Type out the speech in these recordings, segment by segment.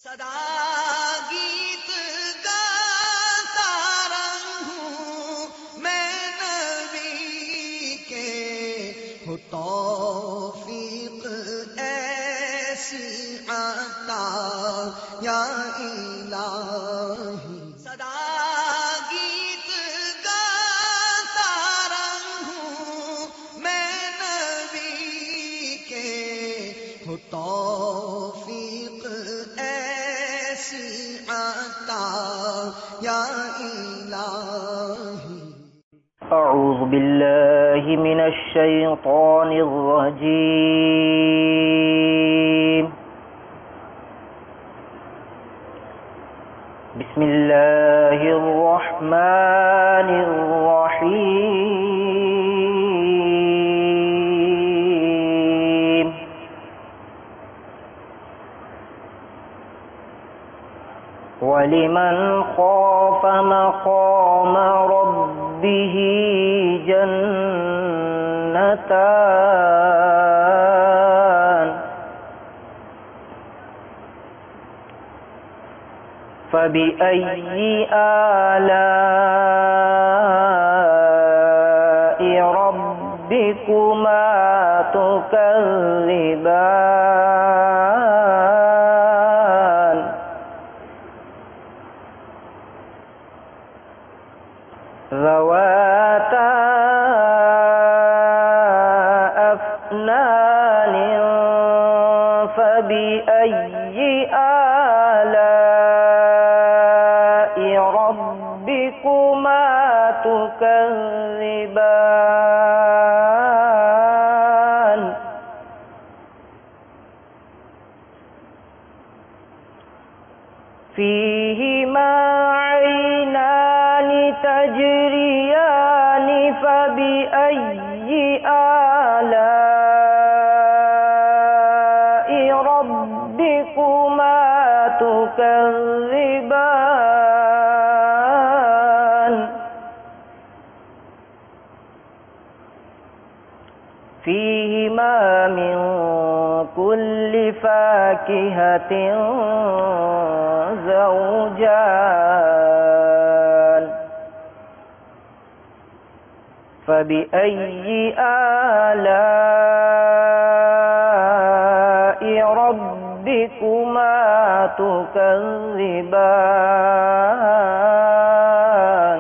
صدا گیت گاتا رہوں میں نبی کے، ہو توفیق ایسی عطا یا الہی۔ صدا گیت گاتا رہوں میں نبی کے، ہو توفیق ایسی عطا یا الہی۔ اعوذ باللہ من الشیطان الرجیم، بسم اللہ الرحمن الرحیم۔ وَلِمَنْ خَافَ مَقَامَ رَبِّهِ جَنَّتَانِ، فَبِأَيِّ آلَاءِ رَبِّكُمَا تُكَذِّبَانِ؟ ذواتا أفنان، فبأي آلاء ربكما تكذبان؟ فيهما عينان تجريان، فبأي آلاء ربكما تكذبان؟ فيهما من كل فاكهة زوجان، فبأي آلاء ربكما تكذبان؟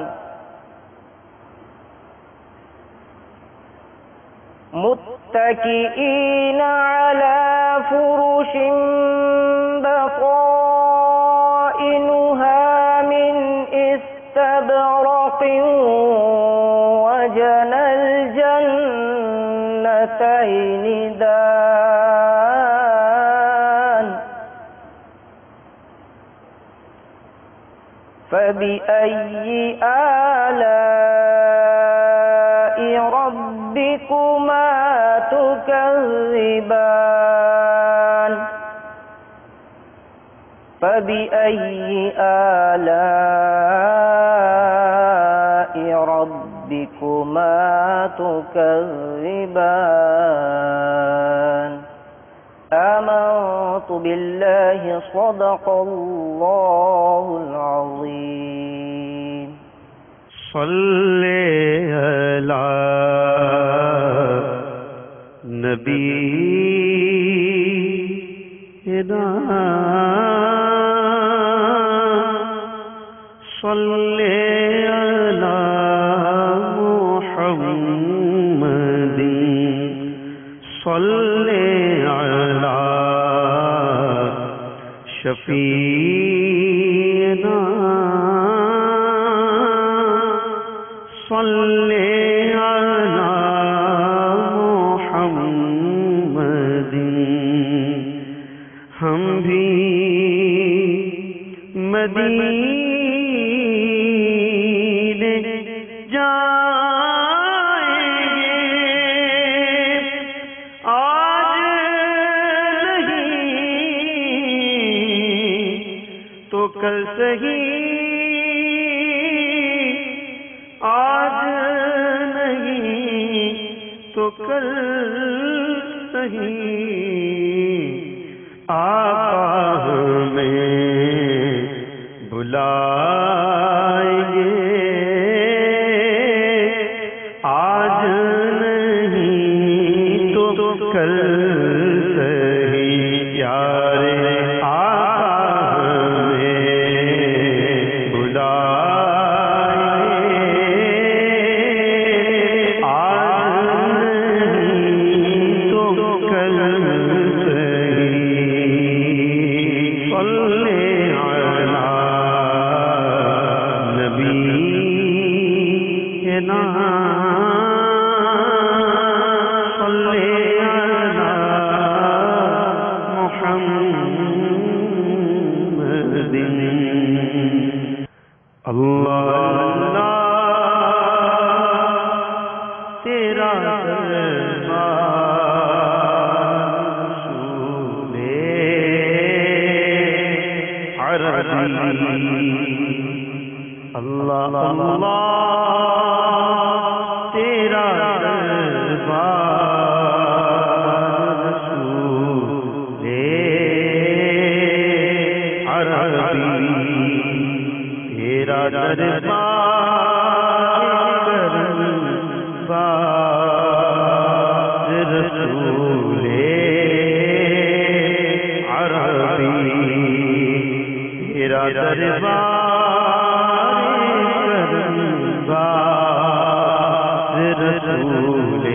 متكئين على فرش بطائنها من استبرق، وجنى الجنتين دان، فبأي آلاء ربكما تكذبان؟ فبأي آلاء ربكما تكذبان؟ آمنت بالله، صدق الله العظيم۔ صلی علی نبینا، صلی علی محمد، صلی علی شفیعنا، صلی علی محمد۔ ہم بھی مدینے جائیں گے، آج نہیں تو کل صحیح، آج نہیں تو کل صحیح، آقا ہمیں صلی علی نبینا صلی علی محمد اللہ تیرا اللہ اللہ تیرا دربار رسول عربی تیرا دربار رسول عربی تیرا دربار رسول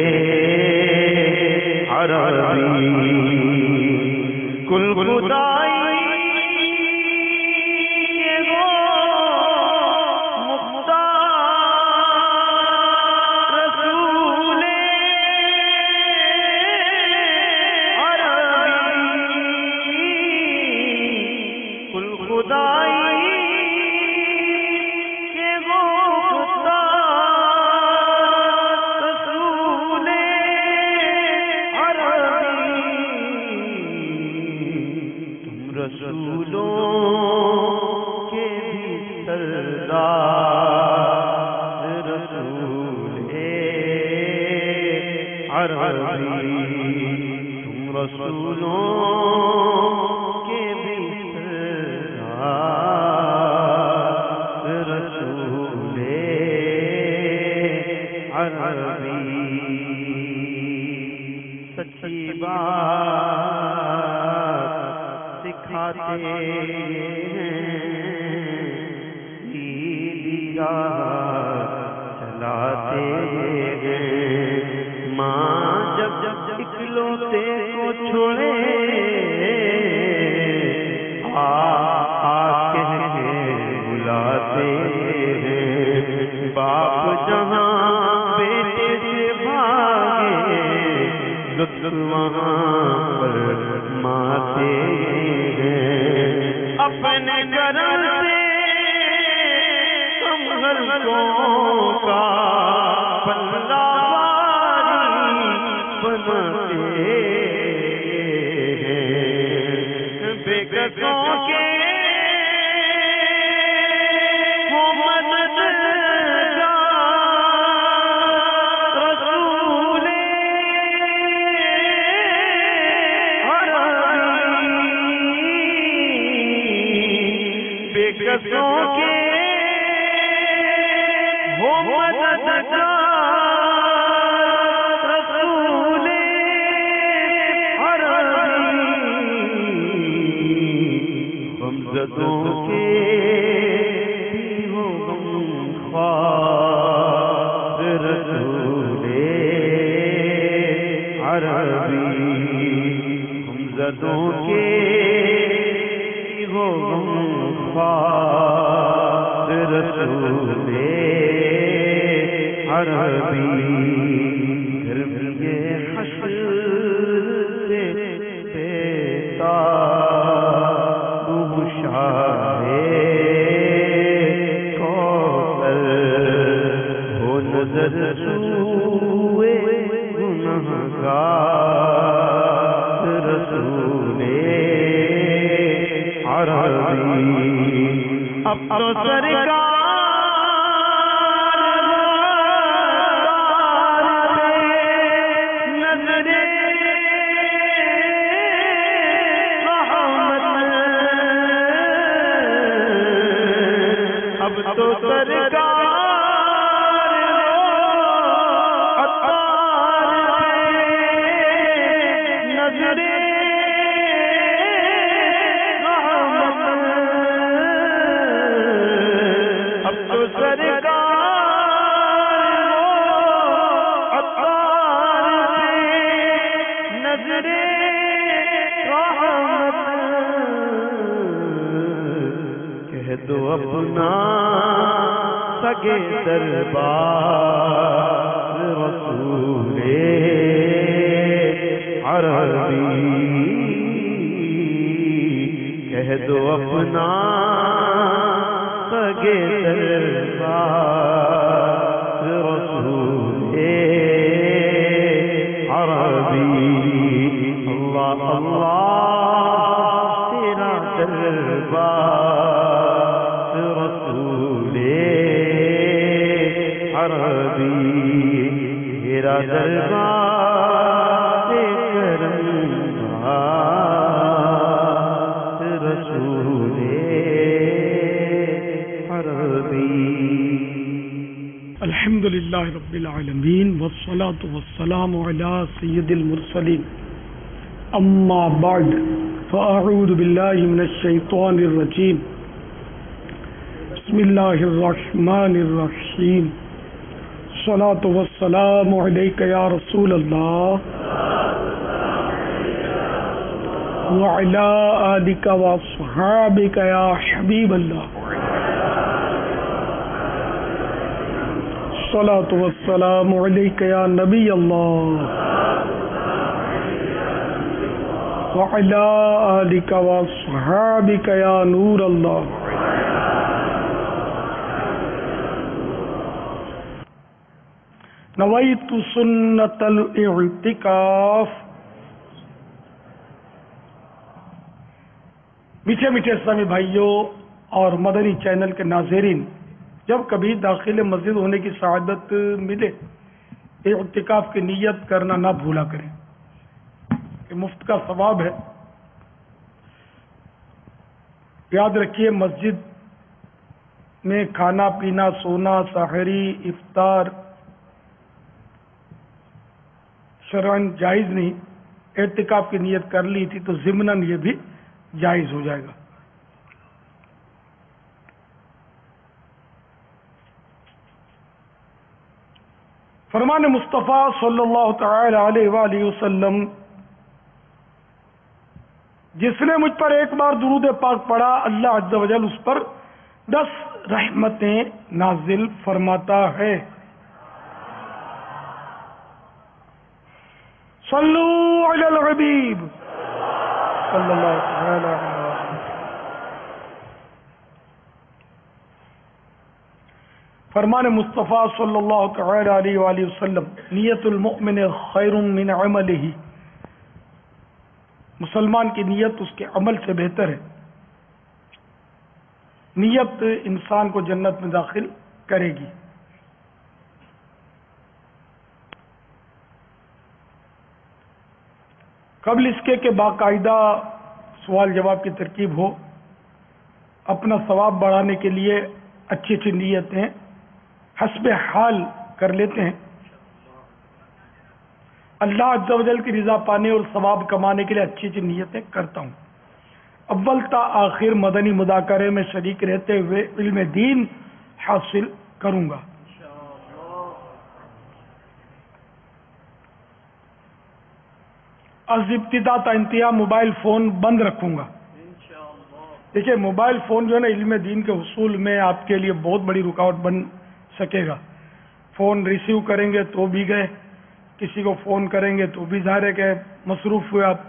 عربی کل خدائی کے وہ مختار رسول عربی کل خدائی رسولوں کے بھی سردار رسول عربی تم رسولوں کے بھی سردار رسول عربی سچی بات سکھاتے ہیں سیدھی راہ چلاتے ہیں ماں جب اکلوتے کو چھوڑے کہہ کے بلاتے ہیں باپ جہاں بیٹے سے بھاگے لطف وہاں پر ماتے ہیں اپنے کرم سے ہم غلطوں کا پلہ باری بناتے ہیں بے قصوں کے قصوں کے وہ مددگار رسول عربی غمزدوں کے ہو غمخوار رسول عربی غمزدوں کے ہو رسول عربی گرمی حشر سے بیتاب شاہ کوثر ہو نظر سوئے گنہگار رسول عربی اب تو سرکار اب تو سرکار نظر اب تو سرکار نظر رحمت دو اپنا سگے دربار رسول عربی، کہہ دو اپنا سگے دربار رسول عربی، اللہ اللہ تیرا دربار رسول عربی، تیرا دربار کرم رسول عربی۔ الحمد للہ رب العالمین والصلاة والسلام علی سید المرسلین، اما بعد فاعوذ باللہ من الشیطان الرجیم، بسم اللہ الرحمن الرحیم، الصلاة والسلام علیک یا رسول اللہ وعلی آلک واصحابک یا حبیب اللہ، الصلاة والسلام علیک یا نبی اللہ وعلی آلک واصحابک یا نور اللہ۔ نویت سنت الاعتکاف۔ میٹھے میٹھے اسلامی بھائیوں اور مدنی چینل کے ناظرین، جب کبھی داخل مسجد ہونے کی سعادت ملے، اعتکاف کی نیت کرنا نہ بھولا کریں، کہ مفت کا ثواب ہے۔ یاد رکھیے، مسجد میں کھانا پینا، سونا، سحری، افطار شرعاً جائز نہیں۔ اعتکاف کی نیت کر لی تھی تو ضمناً یہ بھی جائز ہو جائے گا۔ فرمان مصطفیٰ صلی اللہ تعالی علیہ وآلہ وسلم، جس نے مجھ پر ایک بار درود پاک پڑھا، اللہ عز و جل اس پر 10 رحمتیں نازل فرماتا ہے۔ صلو علی الحبیب صلی اللہ تعالی علیہ وسلم۔ فرمان مصطفیٰ صلی اللہ تعالی علیہ وآلہ وسلم، نیت المؤمن خیر من عملہ، مسلمان کی نیت اس کے عمل سے بہتر ہے۔ نیت انسان کو جنت میں داخل کرے گی۔ قبل اس کے کہ باقاعدہ سوال جواب کی ترکیب ہو، اپنا ثواب بڑھانے کے لیے اچھی اچھی نیتیں حسب حال کر لیتے ہیں۔ اللہ عز و جل کی رضا پانے اور ثواب کمانے کے لیے اچھی اچھی نیتیں کرتا ہوں۔ اول تا آخر مدنی مذاکرے میں شریک رہتے ہوئے علم دین حاصل کروں گا۔ از ابتدا تا انتہا موبائل فون بند رکھوں گا۔ دیکھیے، موبائل فون جو ہے نا، علم دین کے حصول میں آپ کے لیے بہت بڑی رکاوٹ بن سکے گا۔ فون ریسیو کریں گے تو بھی گئے، کسی کو فون کریں گے تو بھی ظاہر ہے کہ مصروف ہوئے آپ،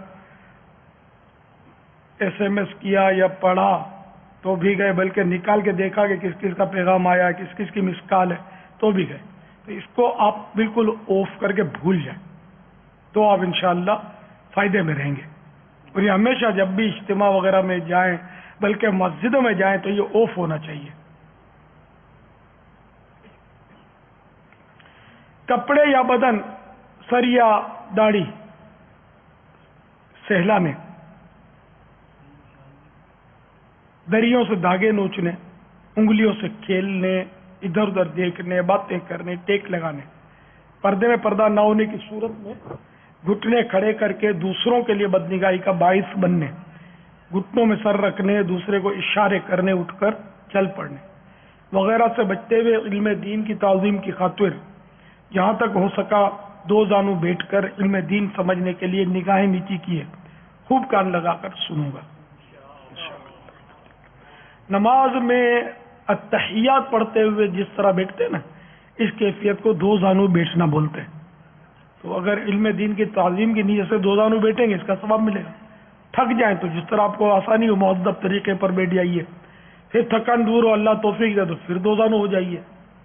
SMS کیا یا پڑھا تو بھی گئے، بلکہ نکال کے دیکھا کہ کس کس کا پیغام آیا، کس کس کی مس کال ہے تو بھی گئے۔ تو اس کو آپ بالکل آف کر کے بھول جائیں تو آپ انشاءاللہ فائدے میں رہیں گے۔ اور یہ ہمیشہ جب بھی اجتماع وغیرہ میں جائیں، بلکہ مسجدوں میں جائیں، تو یہ آف ہونا چاہیے۔ کپڑے یا بدن، سر یا داڑھی سہلانے، دریوں سے دھاگے نوچنے، انگلیوں سے کھیلنے، ادھر ادھر دیکھنے، باتیں کرنے، ٹیک لگانے، پردے میں پردہ نہ ہونے کی صورت میں گھٹنے کھڑے کر کے دوسروں کے لیے بدنگاہی کا باعث بننے، گھٹنوں میں سر رکھنے، دوسرے کو اشارے کرنے، اٹھ کر چل پڑنے وغیرہ سے بچتے ہوئے علم دین کی تعظیم کی خاطر جہاں تک ہو سکا 2 زانو بیٹھ کر علم دین سمجھنے کے لیے نگاہیں نیچی کیے، خوب کان لگا کر سنوں گا۔ نماز میں التحیات پڑھتے ہوئے جس طرح بیٹھتے ہیں نا، اس کیفیت کو دو زانو بیٹھنا بولتے ہیں. تو اگر علم دین کی تعظیم کی نیت سے دو زانو بیٹھیں گے اس کا ثواب ملے گا. تھک جائیں تو جس طرح آپ کو آسانی ہو مہذب طریقے پر بیٹھ جائیے، پھر تھکان دور ہو اللہ توفیق دے تو پھر دو زانو ہو جائیے.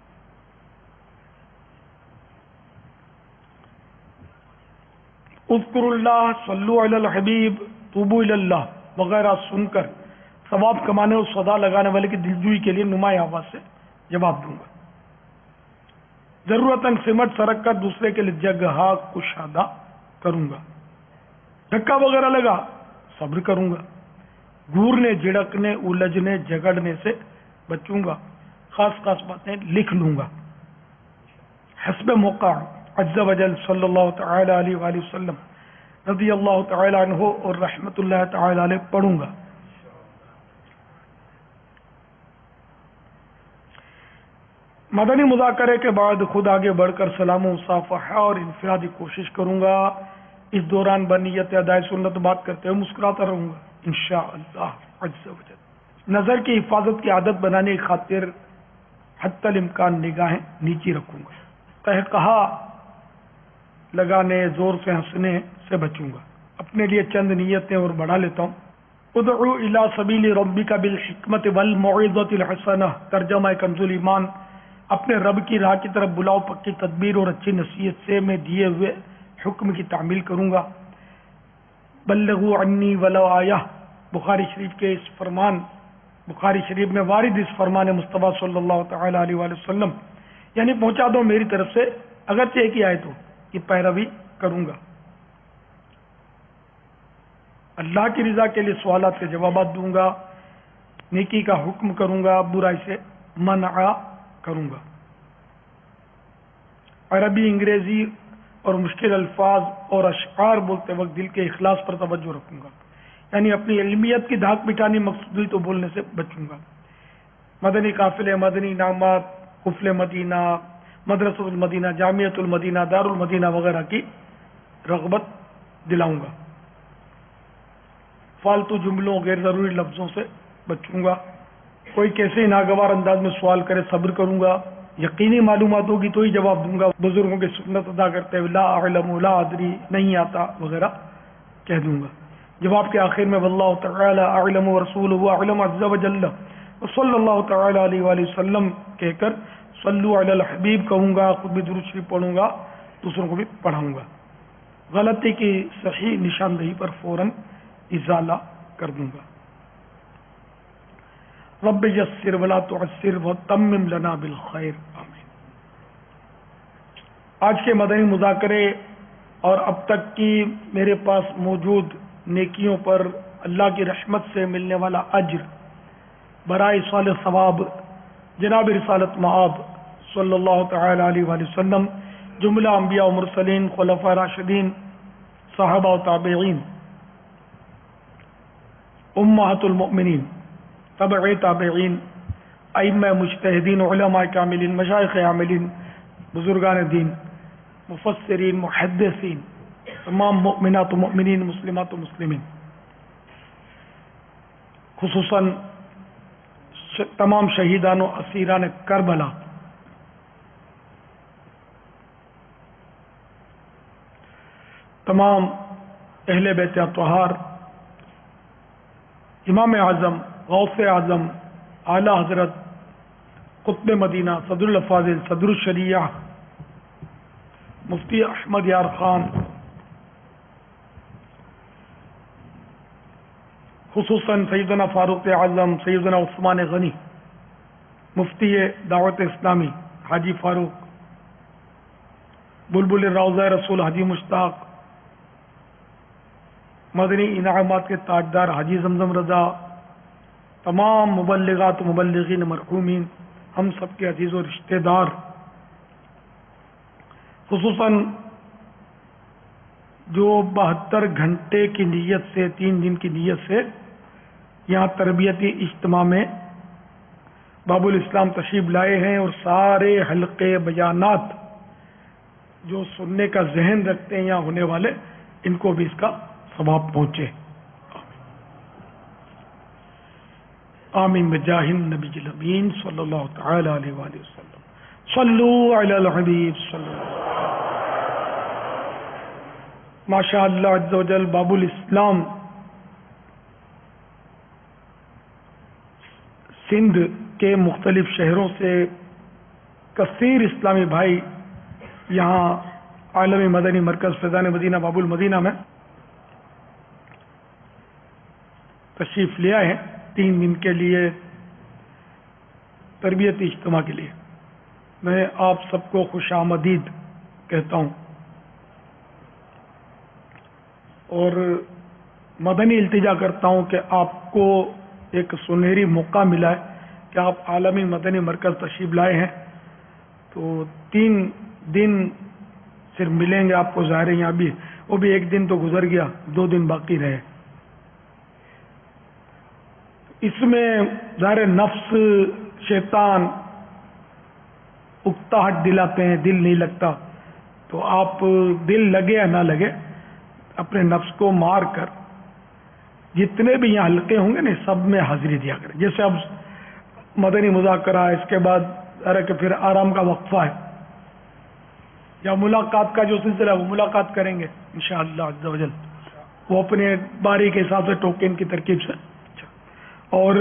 اذکر اللہ، صلو علی الحبیب، توبو الی اللہ وغیرہ سن کر ثواب کمانے اور صدا لگانے والے کی دلجوئی کے لیے نمایاں آواز سے جواب دوں گا. ضرورتاً سمٹ سرک کر دوسرے کے لیے جگہ کشادہ کروں گا. دھکا وغیرہ لگا صبر کروں گا. گورنے، جھڑکنے، الجھنے، جھگڑنے سے بچوں گا. خاص خاص باتیں لکھ لوں گا. حسب موقع عز وجل صلی اللہ تعالی علیہ وآلہ وسلم رضی اللہ تعالی عنہ اور رحمت اللہ تعالی علیہ پڑھوں گا. مدنی مذاکرے کے بعد خود آگے بڑھ کر سلام و مصافحہ اور انفرادی کوشش کروں گا. اس دوران بنیت ادائے سنت بات کرتے ہوئے مسکراتا رہوں گا انشاءاللہ عز وجل. نظر کی حفاظت کی عادت بنانے کی خاطر حتی الامکان نگاہیں نیچی رکھوں گا. قہقہا لگانے، زور سے ہنسنے سے بچوں گا. اپنے لیے چند نیتیں اور بڑھا لیتا ہوں. ادعو الی سبیل ربک بالحکمت والموعظۃ الحسنہ، ترجمہ کنز ایمان. اپنے رب کی راہ کی طرف بلاؤ پکی تدبیر اور اچھی نصیحت سے میں دیے ہوئے حکم کی تعمیل کروں گا. بلغوا عنی ولو آیہ، بخاری شریف کے اس فرمان، بخاری شریف میں وارد اس فرمان مصطفیٰ صلی اللہ تعالی علیہ وآلہ وسلم، یعنی پہنچا دو میری طرف سے اگرچہ ایک ہی آیت ہو، کی پیروی کروں گا. اللہ کی رضا کے لیے سوالات کے جوابات دوں گا. نیکی کا حکم کروں گا، برائی سے منع کروں گا. عربی، انگریزی اور مشکل الفاظ اور اشعار بولتے وقت دل کے اخلاص پر توجہ رکھوں گا، یعنی اپنی علمیت کی دھاک مٹانی مقصود ہوئی تو بولنے سے بچوں گا. مدنی قافلے، مدنی انعامات، قفل مدینہ، مدرسۃ المدینہ، جامعۃ المدینہ، دار المدینہ وغیرہ کی رغبت دلاؤں گا. فالتو جملوں، غیر ضروری لفظوں سے بچوں گا. کوئی کیسے ناگوار انداز میں سوال کرے صبر کروں گا. یقینی معلومات ہوگی تو ہی جواب دوں گا. بزرگوں کی سنت ادا کرتے ہوئے لا اعلم، لا ادری، نہیں آتا وغیرہ کہہ دوں گا. جواب کے آخر میں واللہ تعالی اعلم ورسولہ اعلم عز وجل صلی اللہ تعالی علیہ وآلہ وسلم کہہ کر صلو علی الحبیب کہوں گا. خود بھی درود شریف پڑھوں گا، دوسروں کو بھی پڑھاؤں گا. غلطی کی صحیح نشاندہی پر فوراً ازالہ کر دوں گا. رب یسر ولا تعسر وتمم لنا بالخیر آمین. آج کے مدنی مذاکرے اور اب تک کی میرے پاس موجود نیکیوں پر اللہ کی رحمت سے ملنے والا اجر برائے صالح ثواب جناب رسالت مآب صلی اللہ تعالی علیہ وآلہ وسلم، جملہ انبیاء و مرسلین، خلفاء راشدین، صحابہ و تابعین، امہات المؤمنین، تبع تابعین، ائمہ مجتہدین، علماء کاملین، مشائخ عاملین، بزرگان دین، مفسرین، محدثین، تمام مؤمنات و مؤمنین، مسلمات و مسلمین، خصوصاً تمام شہیدان و اسیران کربلا، تمام اہل بیت اطہار، امام اعظم، غوث اعظم، اعلی حضرت قطب مدینہ، صدر الافاضل، صدر الشریعہ، مفتی احمد یار خان، خصوصاً سیدنا فاروق اعظم، سیدنا عثمان غنی، مفتی دعوت اسلامی حاجی فاروق، بلبل روضہ رسول حاجی مشتاق، مدنی انعامات کے تاجدار حاجی زمزم رضا، تمام مبلغات و مبلغین مرحومین، ہم سب کے عزیز و رشتہ دار، خصوصاً جو 72 گھنٹے کی نیت سے، 3 دن کی نیت سے یہاں تربیتی اجتماع میں باب الاسلام تشریف لائے ہیں، اور سارے حلقے بیانات جو سننے کا ذہن رکھتے ہیں یہاں ہونے والے، ان کو بھی اس کا ثواب پہنچے. آمین بجاہ النبی الامین صلی اللہ تعالی علیہ وآلہ وسلم. صلو علی الحبیب صلی اللہ. ماشاء اللہ عز و جل باب الاسلام سندھ کے مختلف شہروں سے کثیر اسلامی بھائی یہاں عالمی مدنی مرکز فیضان مدینہ باب المدینہ میں تشریف لے آئے ہیں 3 دن کے لیے تربیتی اجتماع کے لیے. میں آپ سب کو خوش آمدید کہتا ہوں اور مدنی التجا کرتا ہوں کہ آپ کو ایک سنہری موقع ملا ہے کہ آپ عالمی مدنی مرکز تشریف لائے ہیں. تو 3 دن صرف ملیں گے آپ کو ظاہر ہے. یہاں بھی وہ بھی 1 دن تو گزر گیا, 2 دن باقی رہے. اس میں ظاہر نفس شیطان اکتاہٹ دلاتے ہیں, دل نہیں لگتا. تو آپ دل لگے یا نہ لگے اپنے نفس کو مار کر جتنے بھی یہاں حلقے ہوں گے نا سب میں حاضری دیا کریں. جیسے اب مدنی مذاکرہ ہے, اس کے بعد کہ پھر آرام کا وقفہ ہے یا ملاقات کا جو سلسلہ ہے وہ ملاقات کریں گے انشاءاللہ عز و جل, وہ اپنے باری کے حساب سے ٹوکن کی ترکیب سے. اور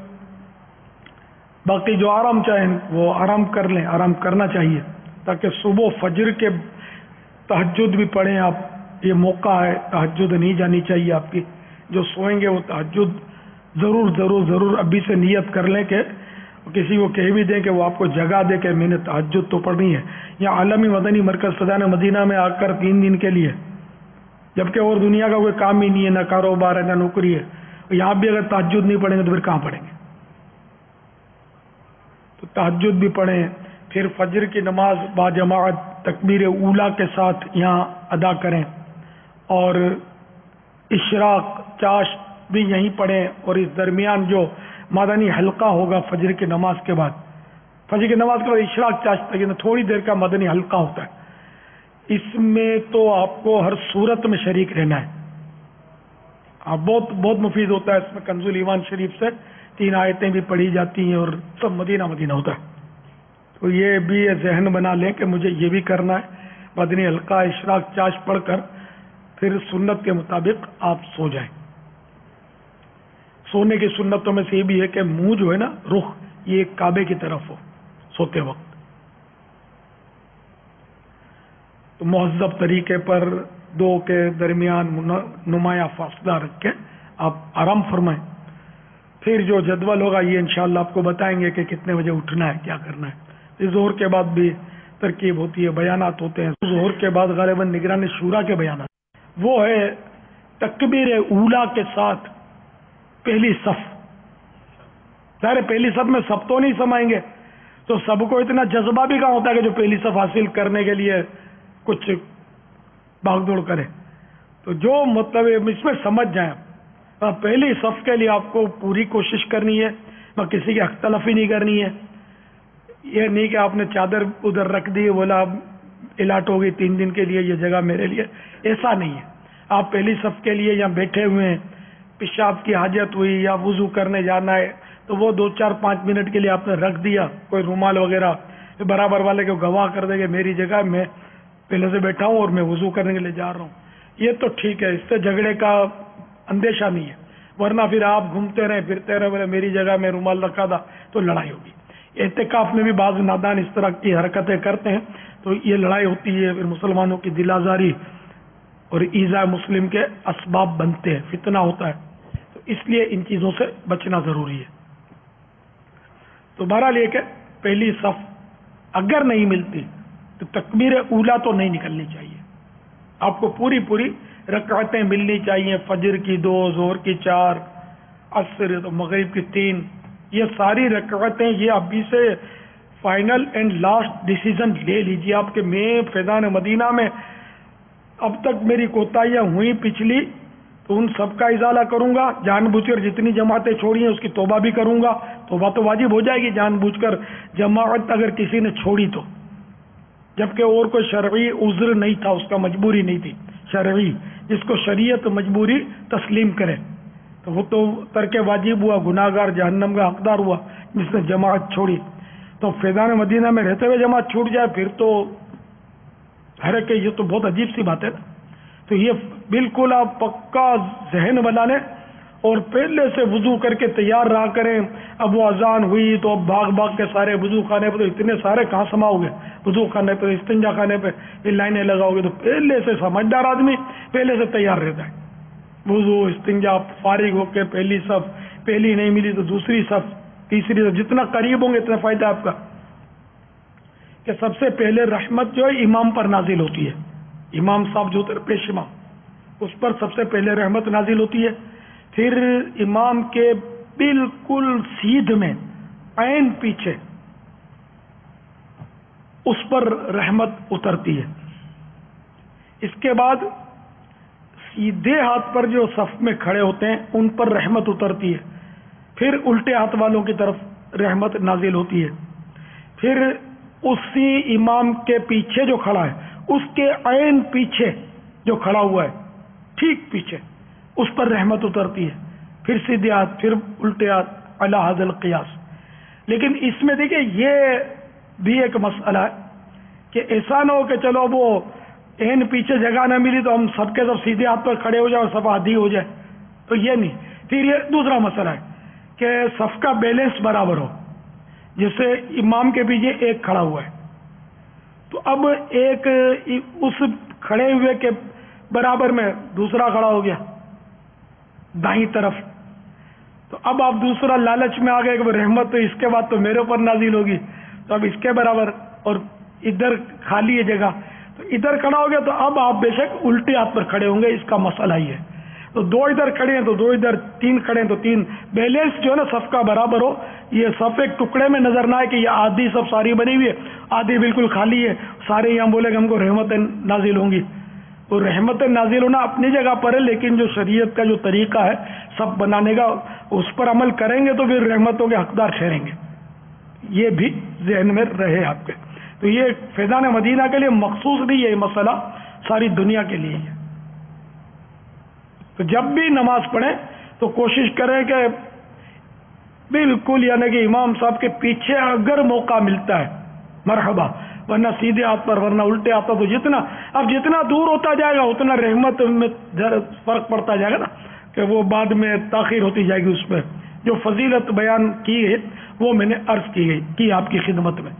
باقی جو آرام چاہیں وہ آرام کر لیں, آرام کرنا چاہیے تاکہ صبح فجر کے تہجد بھی پڑھیں آپ. یہ موقع ہے, تہجد نہیں جانی چاہیے آپ کی. جو سوئیں گے وہ تہجد ضرور ضرور ضرور ابھی سے نیت کر لیں کہ کسی کو کہہ بھی دیں کہ وہ آپ کو جگہ دے کہ میں نے تہجد تو پڑھنی ہے. یا عالمی مدنی مرکز فیضان مدینہ میں آ کر 3 دن کے لیے, جبکہ اور دنیا کا کوئی کام ہی نہیں ہے, نہ کاروبار ہے نہ نوکری ہے, یہاں بھی اگر تہجد نہیں پڑھیں گے تو پھر کہاں پڑھیں گے؟ تو تہجد بھی پڑھیں, پھر فجر کی نماز با جماعت تکبیر اولا کے ساتھ یہاں ادا کریں, اور اشراق چاش بھی یہیں پڑھیں. اور اس درمیان جو مدنی حلقہ ہوگا فجر کی نماز کے بعد, فجر کی نماز کے بعد اشراق چاش تک تھوڑی دیر کا مدنی حلقہ ہوتا ہے. اس میں تو آپ کو ہر صورت میں شریک رہنا ہے. بہت بہت مفید ہوتا ہے. اس میں کنز الایمان شریف سے 3 آیتیں بھی پڑھی جاتی ہیں اور سب مدینہ مدینہ ہوتا ہے. تو یہ بھی ذہن بنا لیں کہ مجھے یہ بھی کرنا ہے, مدنی حلقہ اشراق چاش پڑھ کر پھر سنت کے مطابق آپ سو جائیں. سونے کی سنتوں میں سے یہ بھی ہے کہ منہ جو ہے نا, رخ یہ کعبے کی طرف ہو سوتے وقت. تو مہذب طریقے پر 2 کے درمیان نمایاں فاصلہ رکھ کے آپ آرام فرمائیں. پھر جو جدول ہوگا یہ انشاءاللہ آپ کو بتائیں گے کہ کتنے بجے اٹھنا ہے, کیا کرنا ہے. ظہر کے بعد بھی ترکیب ہوتی ہے, بیانات ہوتے ہیں. ظہر کے بعد غالباً نگران شورا کے بیانات, وہ ہے تکبیر اولا کے ساتھ پہلی صف. ظاہر پہلی صف میں سب تو نہیں سمائیں گے, تو سب کو اتنا جذبہ بھی کہاں ہوتا ہے کہ جو پہلی صف حاصل کرنے کے لیے کچھ بھاگ دوڑ کرے. تو جو مطلب اس میں سمجھ جائیں, پہلی صف کے لیے آپ کو پوری کوشش کرنی ہے, کسی کی حق تلفی نہیں کرنی ہے. یہ نہیں کہ آپ نے چادر ادھر رکھ دی, بولا اب الاٹ ہوگی 3 دن کے لیے یہ جگہ میرے لیے, ایسا نہیں ہے. آپ پہلی صف کے لیے یہاں بیٹھے ہوئے ہیں, پیشاب کی حاجت ہوئی یا وضو کرنے جانا ہے تو وہ 2-4-5 منٹ کے لیے آپ نے رکھ دیا, کوئی رومال وغیرہ برابر والے کو گواہ کر دے کہ میری جگہ میں پہلے سے بیٹھا ہوں اور میں وضو کرنے کے لیے جا رہا ہوں. یہ تو ٹھیک ہے, اس سے جھگڑے کا اندیشہ نہیں ہے. ورنہ پھر آپ گھومتے رہے پھرتے رہے, بولے میری جگہ میں رومال رکھا تھا, تو لڑائی ہوگی. اعتکاف میں بھی بعض نادان اس طرح کی حرکتیں کرتے ہیں تو یہ لڑائی ہوتی ہے, پھر مسلمانوں کی دل آزاری اور ایذاء مسلم کے اسباب بنتے ہیں, فتنہ ہوتا ہے. تو اس لیے ان چیزوں سے بچنا ضروری ہے. تو بہرحال یہ کہ پہلی صف اگر نہیں ملتی تو تکبیر اولا تو نہیں نکلنی چاہیے. آپ کو پوری رکعتیں ملنی چاہیے. فجر کی 2, ظہر کی 4, عصر تو مغرب کی 3, یہ ساری رکعتیں یہ ابھی سے فائنل اینڈ لاسٹ ڈیسیزن لے لیجیے آپ کہ میں فیضان مدینہ میں اب تک میری کوتاہیاں ہوئی پچھلی, تو ان سب کا ازالہ کروں گا. جان بوجھ کر جتنی جماعتیں چھوڑی ہیں اس کی توبہ بھی کروں گا. توبہ تو واجب ہو جائے گی جان بوجھ کر جماعت اگر کسی نے چھوڑی تو, جبکہ اور کوئی شرعی عذر نہیں تھا, اس کا مجبوری نہیں تھی شرعی, جس کو شریعت مجبوری تسلیم کرے. تو وہ تو ترک واجب ہوا، گناہگار جہنم کا حقدار ہوا جس نے جماعت چھوڑی. تو فیضان مدینہ میں رہتے ہوئے جماعت چھوٹ جائے پھر تو حیرت کہ یہ تو بہت عجیب سی بات ہے نا. تو یہ بالکل آپ پکا ذہن بنا لیں اور پہلے سے وضو کر کے تیار رہا کریں. اب وہ اذان ہوئی تو اب بھاگ بھاگ کے سارے وضو خانے پہ، تو اتنے سارے کہاں سماؤ گے؟ وضو خانے پہ، استنجا خانے پہ یہ لائنیں لگاؤ گے. تو پہلے سے سمجھدار آدمی پہلے سے تیار رہتا ہے. وضو استنجا فارغ ہو کے پہلی صف، پہلی نہیں ملی تو دوسری صف، تیسری صف، جتنا قریب ہوں گے اتنا فائدہ آپ کا. کہ سب سے پہلے رحمت جو ہے امام پر نازل ہوتی ہے. امام صاحب جو ہوتے ہیں پیش امام، اس پر سب سے پہلے رحمت نازل ہوتی ہے. پھر امام کے بالکل سیدھ میں عین پیچھے اس پر رحمت اترتی ہے. اس کے بعد سیدھے ہاتھ پر جو صف میں کھڑے ہوتے ہیں ان پر رحمت اترتی ہے. پھر الٹے ہاتھ والوں کی طرف رحمت نازل ہوتی ہے. پھر اسی امام کے پیچھے جو کھڑا ہے اس کے عین پیچھے جو کھڑا ہوا ہے ٹھیک پیچھے اس پر رحمت اترتی ہے. پھر سیدھے ہاتھ، پھر الٹے ہاتھ، علی ھذا القیاس. لیکن اس میں دیکھیں یہ بھی ایک مسئلہ ہے کہ ایسا نہ ہو کہ چلو اب وہ عین پیچھے جگہ نہ ملی تو ہم سب کے سب سیدھے ہاتھ پر کھڑے ہو جائیں اور سب آدھی ہو جائے. تو یہ نہیں. پھر یہ دوسرا مسئلہ ہے کہ صف کا بیلنس برابر ہو. جیسے امام کے پیچھے ایک کھڑا ہوا ہے تو اب ایک اس کھڑے ہوئے کے برابر میں دوسرا کھڑا ہو گیا دائیں طرف. تو اب آپ دوسرا لالچ میں آ گئے کہ رحمت تو اس کے بعد تو میرے اوپر نازل ہوگی، تو اب اس کے برابر، اور ادھر خالی ہے جگہ تو ادھر کھڑا ہو گیا. تو اب آپ بے شک الٹے ہاتھ پر کھڑے ہوں گے. اس کا مسئلہ ہی ہے. تو دو ادھر کھڑے ہیں تو دو ادھر، تین کھڑے ہیں تو تین. بیلنس جو ہے نا صف کا برابر ہو. یہ صف ایک ٹکڑے میں نظر نہ آئے کہ یہ آدھی صف ساری بنی ہوئی ہے، آدھی بالکل خالی ہے. سارے یہاں بولے کہ ہم کو رحمتیں نازل ہوں گی. تو رحمت نازل ہونا اپنی جگہ پر ہے، لیکن جو شریعت کا جو طریقہ ہے سب بنانے کا اس پر عمل کریں گے تو پھر رحمتوں کے حقدار ٹھہریں گے. یہ بھی ذہن میں رہے آپ کے. تو یہ فیضان مدینہ کے لیے مخصوص نہیں ہے، یہ مسئلہ ساری دنیا کے لیے ہے. تو جب بھی نماز پڑھیں تو کوشش کریں کہ بالکل یعنی کہ امام صاحب کے پیچھے اگر موقع ملتا ہے مرحبا، ورنہ سیدھے ہاتھ پر، ورنہ الٹے ہاتھ پر. تو جتنا دور ہوتا جائے گا اتنا رحمت میں فرق پڑتا جائے گا نا، کہ وہ بعد میں تاخیر ہوتی جائے گی. اس پہ جو فضیلت بیان کی ہے وہ میں نے عرض کی آپ کی خدمت میں.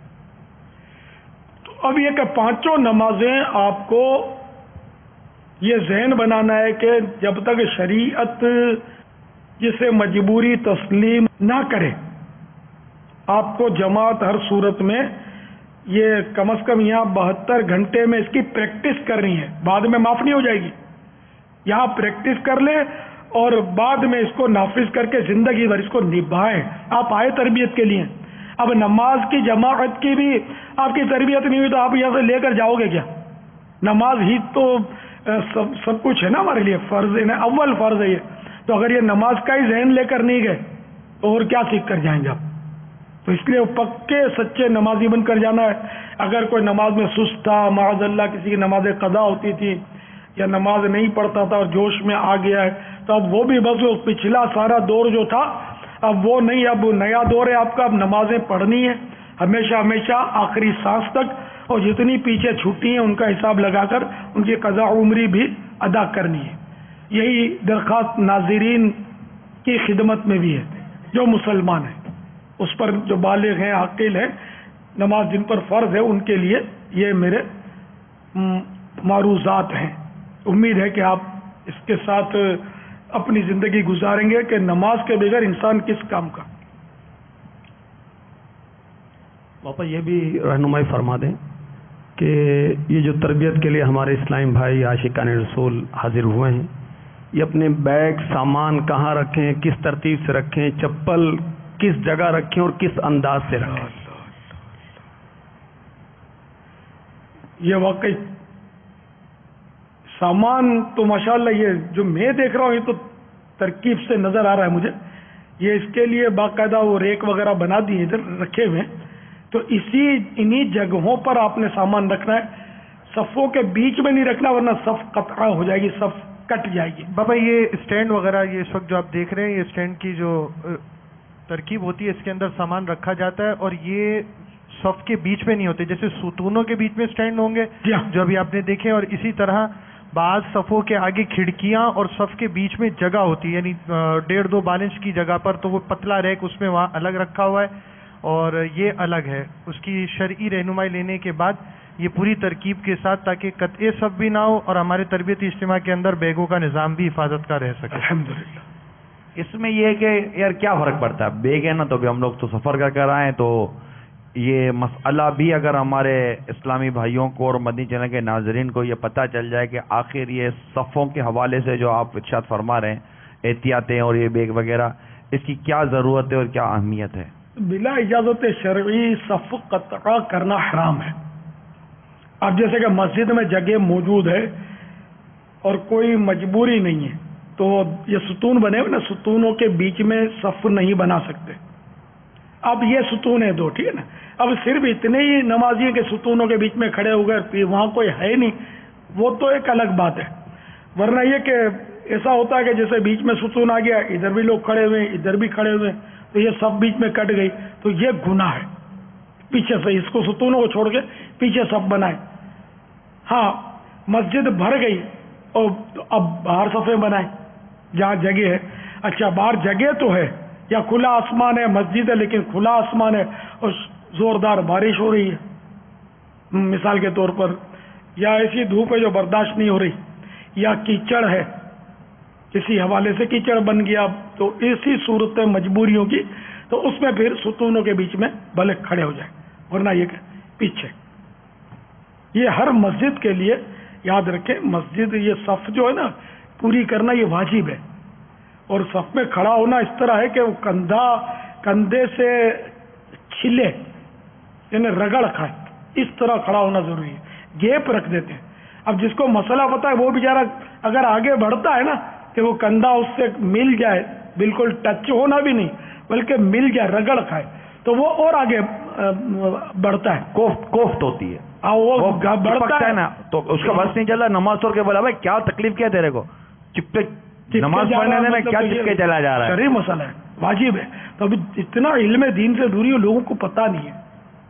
تو اب یہ کہ پانچوں نمازیں آپ کو یہ ذہن بنانا ہے کہ جب تک شریعت جسے مجبوری تسلیم نہ کرے آپ کو جماعت ہر صورت میں یہ کم از کم یہاں 72 گھنٹے میں اس کی پریکٹس کرنی ہے. بعد میں معاف نہیں ہو جائے گی. یہاں پریکٹس کر لیں اور بعد میں اس کو نافذ کر کے زندگی بھر اس کو نبھائیں. آپ آئے تربیت کے لیے. اب نماز کی جماعت کی بھی آپ کی تربیت نہیں ہوئی تو آپ یہاں سے لے کر جاؤ گے کیا؟ نماز ہی تو سب کچھ ہے نا ہمارے لیے، فرض ہے، اول فرض ہے یہ. تو اگر یہ نماز کا ہی ذہن لے کر نہیں گئے تو اور کیا سیکھ کر جائیں گے آپ؟ تو اس لیے پکے سچے نمازی بن کر جانا ہے. اگر کوئی نماز میں سست تھا، معاذ اللہ کسی کی نماز قضا ہوتی تھی یا نماز نہیں پڑھتا تھا اور جوش میں آ گیا ہے، تو اب وہ بھی بس وہ پچھلا سارا دور جو تھا اب وہ نہیں، اب نیا دور ہے آپ کا. اب نمازیں پڑھنی ہے ہمیشہ ہمیشہ آخری سانس تک، اور جتنی پیچھے چھٹی ہیں ان کا حساب لگا کر ان کی قضا عمری بھی ادا کرنی ہے. یہی درخواست ناظرین کی خدمت میں بھی ہے. جو مسلمان ہیں اس پر جو بالغ ہیں عاقل ہیں، نماز جن پر فرض ہے ان کے لیے یہ میرے معروضات ہیں. امید ہے کہ آپ اس کے ساتھ اپنی زندگی گزاریں گے کہ نماز کے بغیر انسان کس کام کا. باپا یہ بھی رہنمائی فرما دیں کہ یہ جو تربیت کے لیے ہمارے اسلام بھائی عاشقان رسول حاضر ہوئے ہیں، یہ اپنے بیگ سامان کہاں رکھیں، کس ترتیب سے رکھیں، چپل کس جگہ رکھیں اور کس انداز سے رکھیں. یہ واقعی سامان تو ماشاءاللہ یہ جو میں دیکھ رہا ہوں یہ تو ترکیب سے نظر آ رہا ہے مجھے. یہ اس کے لیے باقاعدہ وہ ریک وغیرہ بنا دیے ادھر رکھے ہوئے ہیں. تو انہی جگہوں پر آپ نے سامان رکھنا ہے. صفوں کے بیچ میں نہیں رکھنا ورنہ صف قطع ہو جائے گی، صف کٹ جائے گی. بابا یہ اسٹینڈ وغیرہ یہ اس وقت جو آپ دیکھ رہے ہیں، یہ اسٹینڈ کی جو ترکیب ہوتی ہے اس کے اندر سامان رکھا جاتا ہے اور یہ صف کے بیچ میں نہیں ہوتے، جیسے ستونوں کے بیچ میں اسٹینڈ ہوں گے جو ابھی آپ نے دیکھے، اور اسی طرح بعض صفوں کے آگے کھڑکیاں اور صف کے بیچ میں جگہ ہوتی ہے، یعنی 1.5-2 بالنچ کی جگہ پر، تو وہ پتلا ریک اس میں وہاں الگ رکھا ہوا ہے اور یہ الگ ہے. اس کی شرعی رہنمائی لینے کے بعد یہ پوری ترکیب کے ساتھ، تاکہ قطع صف بھی نہ ہو اور ہمارے تربیتی اجتماع کے اندر بیگوں کا نظام بھی حفاظت کا رہ سکے. الحمدللہ. اس میں یہ ہے کہ یار کیا فرق پڑتا ہے، بیگ ہے نا تو بھی ہم لوگ تو سفر کر آئے، تو یہ مسئلہ بھی اگر ہمارے اسلامی بھائیوں کو اور مدنی چینل کے ناظرین کو یہ پتہ چل جائے کہ آخر یہ صفوں کے حوالے سے جو آپ ارشاد فرما رہے ہیں احتیاطیں اور یہ بیگ وغیرہ، اس کی کیا ضرورت ہے اور کیا اہمیت ہے. بلا اجازت شرعی صف قطع کرنا حرام ہے. اب جیسے کہ مسجد میں جگہ موجود ہے اور کوئی مجبوری نہیں ہے تو یہ ستون بنے ہوئے نا، ستونوں کے بیچ میں صف نہیں بنا سکتے. اب یہ ستون ہے 2، ٹھیک ہے نا. اب صرف اتنے ہی نمازی کے ستونوں کے بیچ میں کھڑے ہو گئے، وہاں کوئی ہے نہیں، وہ تو ایک الگ بات ہے. ورنہ یہ کہ ایسا ہوتا ہے کہ جیسے بیچ میں ستون آ گیا، ادھر بھی لوگ کھڑے ہوئے ادھر بھی کھڑے ہوئے، تو یہ سب بیچ میں کٹ گئی تو یہ گناہ ہے. پیچھے سے اس کو ستونوں کو چھوڑ کے پیچھے سب بنائے. ہاں مسجد بھر گئی اور اب باہر صفیں بنائیں جہاں جگہ ہے. اچھا باہر جگہ تو ہے یا کھلا آسمان ہے، مسجد ہے لیکن کھلا آسمان ہے اور زوردار بارش ہو رہی ہے مثال کے طور پر، یا ایسی دھوپ ہے جو برداشت نہیں ہو رہی، یا کیچڑ ہے کسی حوالے سے کیچڑ بن گیا، تو ایسی صورت مجبوریوں کی تو اس میں پھر ستونوں کے بیچ میں بھلے کھڑے ہو جائیں، ورنہ یہ کہ پیچھے. یہ ہر مسجد کے لیے یاد رکھیں، مسجد یہ صف جو ہے نا پوری کرنا یہ واجب ہے. اور صف میں کھڑا ہونا اس طرح ہے کہ وہ کندھے سے چھلے یعنی رگڑ کھائے، اس طرح کھڑا ہونا ضروری ہے. گیپ رکھ دیتے ہیں. اب جس کو مسئلہ پتا ہے وہ بیچارہ اگر آگے بڑھتا ہے نا کہ وہ کندھا اس سے مل جائے، بالکل ٹچ ہونا بھی نہیں بلکہ مل جائے، رگڑ کھائے، تو وہ اور آگے بڑھتا ہے، کوفت ہوتی ہے، وہ بڑھتا ہے نا، تو اس کا بس نہیں چل رہا. نماز چھوڑ کے بولا بھائی کیا تکلیف کیا تیرے کو، چپکے نماز پڑھنے میں کیا چپکے چلا جا رہا ہے. شرعی مسئلہ ہے، واجب ہے. تو ابھی اتنا علم دین سے دوری لوگوں کو پتہ نہیں ہے،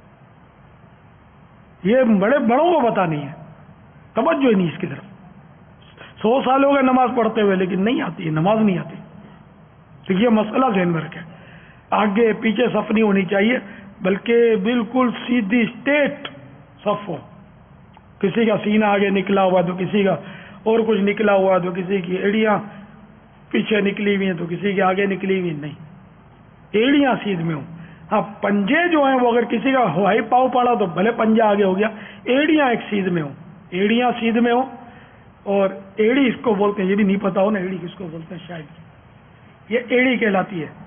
یہ بڑوں کو پتہ نہیں ہے، توجہ ہی نہیں اس کی طرف. 100 سال ہو گئے نماز پڑھتے ہوئے لیکن نہیں آتی، نماز نہیں آتی. تو یہ مسئلہ ذہن میں رکھیں. آگے پیچھے صف نہیں ہونی چاہیے بلکہ بالکل سیدھی اسٹیٹ صف ہو. کسی کا سینہ آگے نکلا ہوا تو کسی کا اور کچھ نکلا ہوا، تو کسی کی ایڑیاں پیچھے نکلی ہوئی ہیں تو کسی کے آگے نکلی ہوئی نہیں، ایڑیاں سیدھ میں ہوں. ہاں پنجے جو ہیں وہ اگر کسی کا ہوائی پاؤ پڑا تو بھلے پنجا آگے ہو گیا، ایڑیاں ایک سیدھ میں ہوں، ایڑیاں سیدھ میں ہوں. اور ایڑی اس کو بولتے ہیں، یہ بھی نہیں پتا ہو نا ایڑی کس کو بولتے ہیں، شاید یہ ایڑی کہلاتی ہے.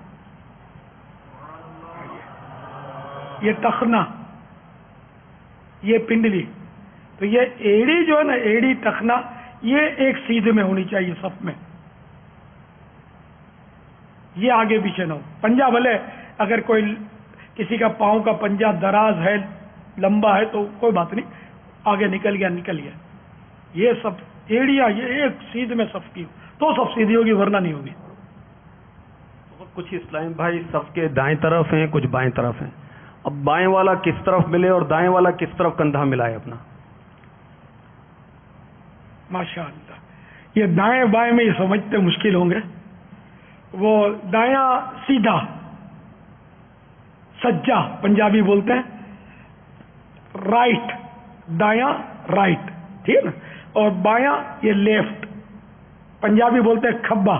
یہ ٹخنا، یہ پنڈلی. تو یہ ایڑی جو ہے نا، ایڑی ٹخنا، یہ ایک سیدھے میں ہونی چاہیے صف میں، یہ آگے پیچھے نہ ہو. پنجہ بھلے اگر کوئی کسی کا پاؤں کا پنجہ دراز ہے، لمبا ہے تو کوئی بات نہیں، آگے نکل گیا. یہ سب ایڑیاں یہ ایک سیدھ میں صف کی تو صف سیدھی ہوگی ورنہ نہیں ہوگی. کچھ اسلام بھائی صف کے دائیں طرف ہیں، کچھ بائیں طرف ہیں. اب بائیں والا کس طرف ملے اور دائیں والا کس طرف کندھا ملائے اپنا؟ ماشاء اللہ. یہ دائیں بائیں میں یہ سمجھتے مشکل ہوں گے. وہ دایاں سیدھا، سجا پنجابی بولتے ہیں، رائٹ دایاں رائٹ، ٹھیک ہے نا. اور بایاں یہ لیفٹ، پنجابی بولتے ہیں کھبا.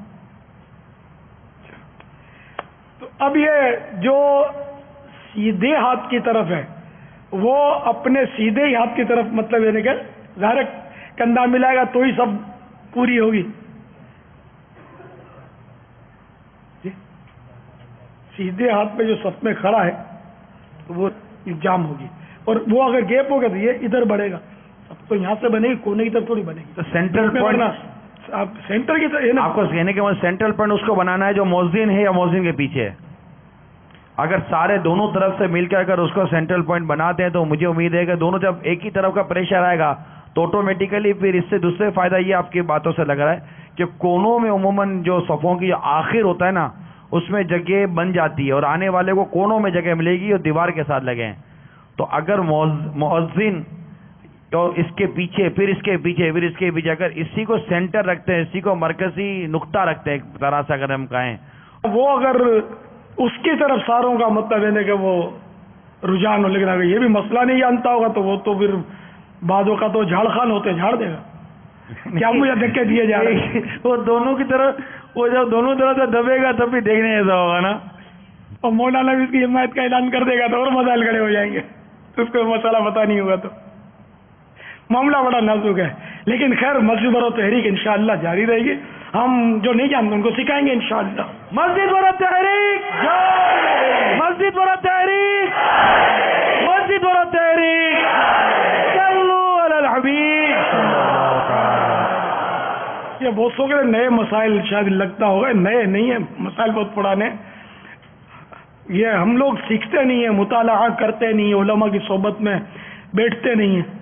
تو اب یہ جو سیدھے ہاتھ کی طرف ہے وہ اپنے سیدھے ہی ہاتھ کی طرف، مطلب یعنی کہ ظاہر کندھا ملائے گا تو ہی سب پوری ہوگی. سیدھے ہاتھ پہ جو صف میں کھڑا ہے وہ جام ہوگی، اور وہ اگر گیپ ہوگا تو یہ ادھر بڑھے گا. اب تو یہاں سے بنے گی، کونے کی طرف تھوڑی بنے گی. تو سینٹرل پوائنٹ آپ سینٹر کی طرف آپ کو کہنے کے سینٹرل پوائنٹ اس کو بنانا ہے جو مؤذن ہے یا مؤذن کے پیچھے ہے. اگر سارے دونوں طرف سے مل کے اگر اس کو سینٹرل پوائنٹ بناتے ہیں تو مجھے امید ہے کہ دونوں جب ایک ہی طرف کا پریشر آئے گا تو آٹومیٹیکلی پھر اس سے دوسرے فائدہ یہ آپ کی باتوں سے لگ رہا ہے کہ کونوں میں عموماً جو صفوں کی آخر ہوتا ہے نا اس میں جگہ بن جاتی ہے اور آنے والے کو کونوں میں جگہ ملے گی اور دیوار کے ساتھ لگے ہیں. تو اگر مؤذن تو اس کے پیچھے پھر اس کے پیچھے پھر اس کے پیچھے اگر اسی کو سینٹر رکھتے ہیں, اسی کو مرکزی نقطہ رکھتے ہیں ایک طرح سے اگر ہم کہیں, وہ اگر اس کی طرف ساروں کا مطلب ہے کہ وہ رجحان ہو, لیکن اگر یہ بھی مسئلہ نہیں جانتا ہوگا تو وہ تو پھر بعدوں کا تو جھاڑ خان ہوتے جھاڑ دے گا. کیا مجھے دھکے دیے جا رہے ہیں وہ دونوں کی طرف, وہ جب دونوں طرف سے دبے گا تب بھی دیکھنے ایسا ہوگا نا. اور مولانا بھی اس کی حمایت کا اعلان کر دے گا تو اور مسائل کھڑے ہو جائیں گے, تو اس کو مسئلہ پتہ نہیں ہوگا. تو معاملہ بڑا نازک ہے, لیکن خیر مسجد برو تحریک انشاءاللہ جاری رہے گی. ہم جو نہیں جانتے ان کو سکھائیں گے انشاءاللہ. مسجد برو تحریک, مسجد برو تحریک, مسجد برو تحریک, صلو علی الحبیب. یہ بہت سو کے نئے مسائل شاید لگتا ہوگا, نئے نہیں ہیں مسائل, بہت پرانے. یہ ہم لوگ سیکھتے نہیں ہیں, مطالعہ کرتے نہیں ہیں, علماء کی صحبت میں بیٹھتے نہیں ہیں.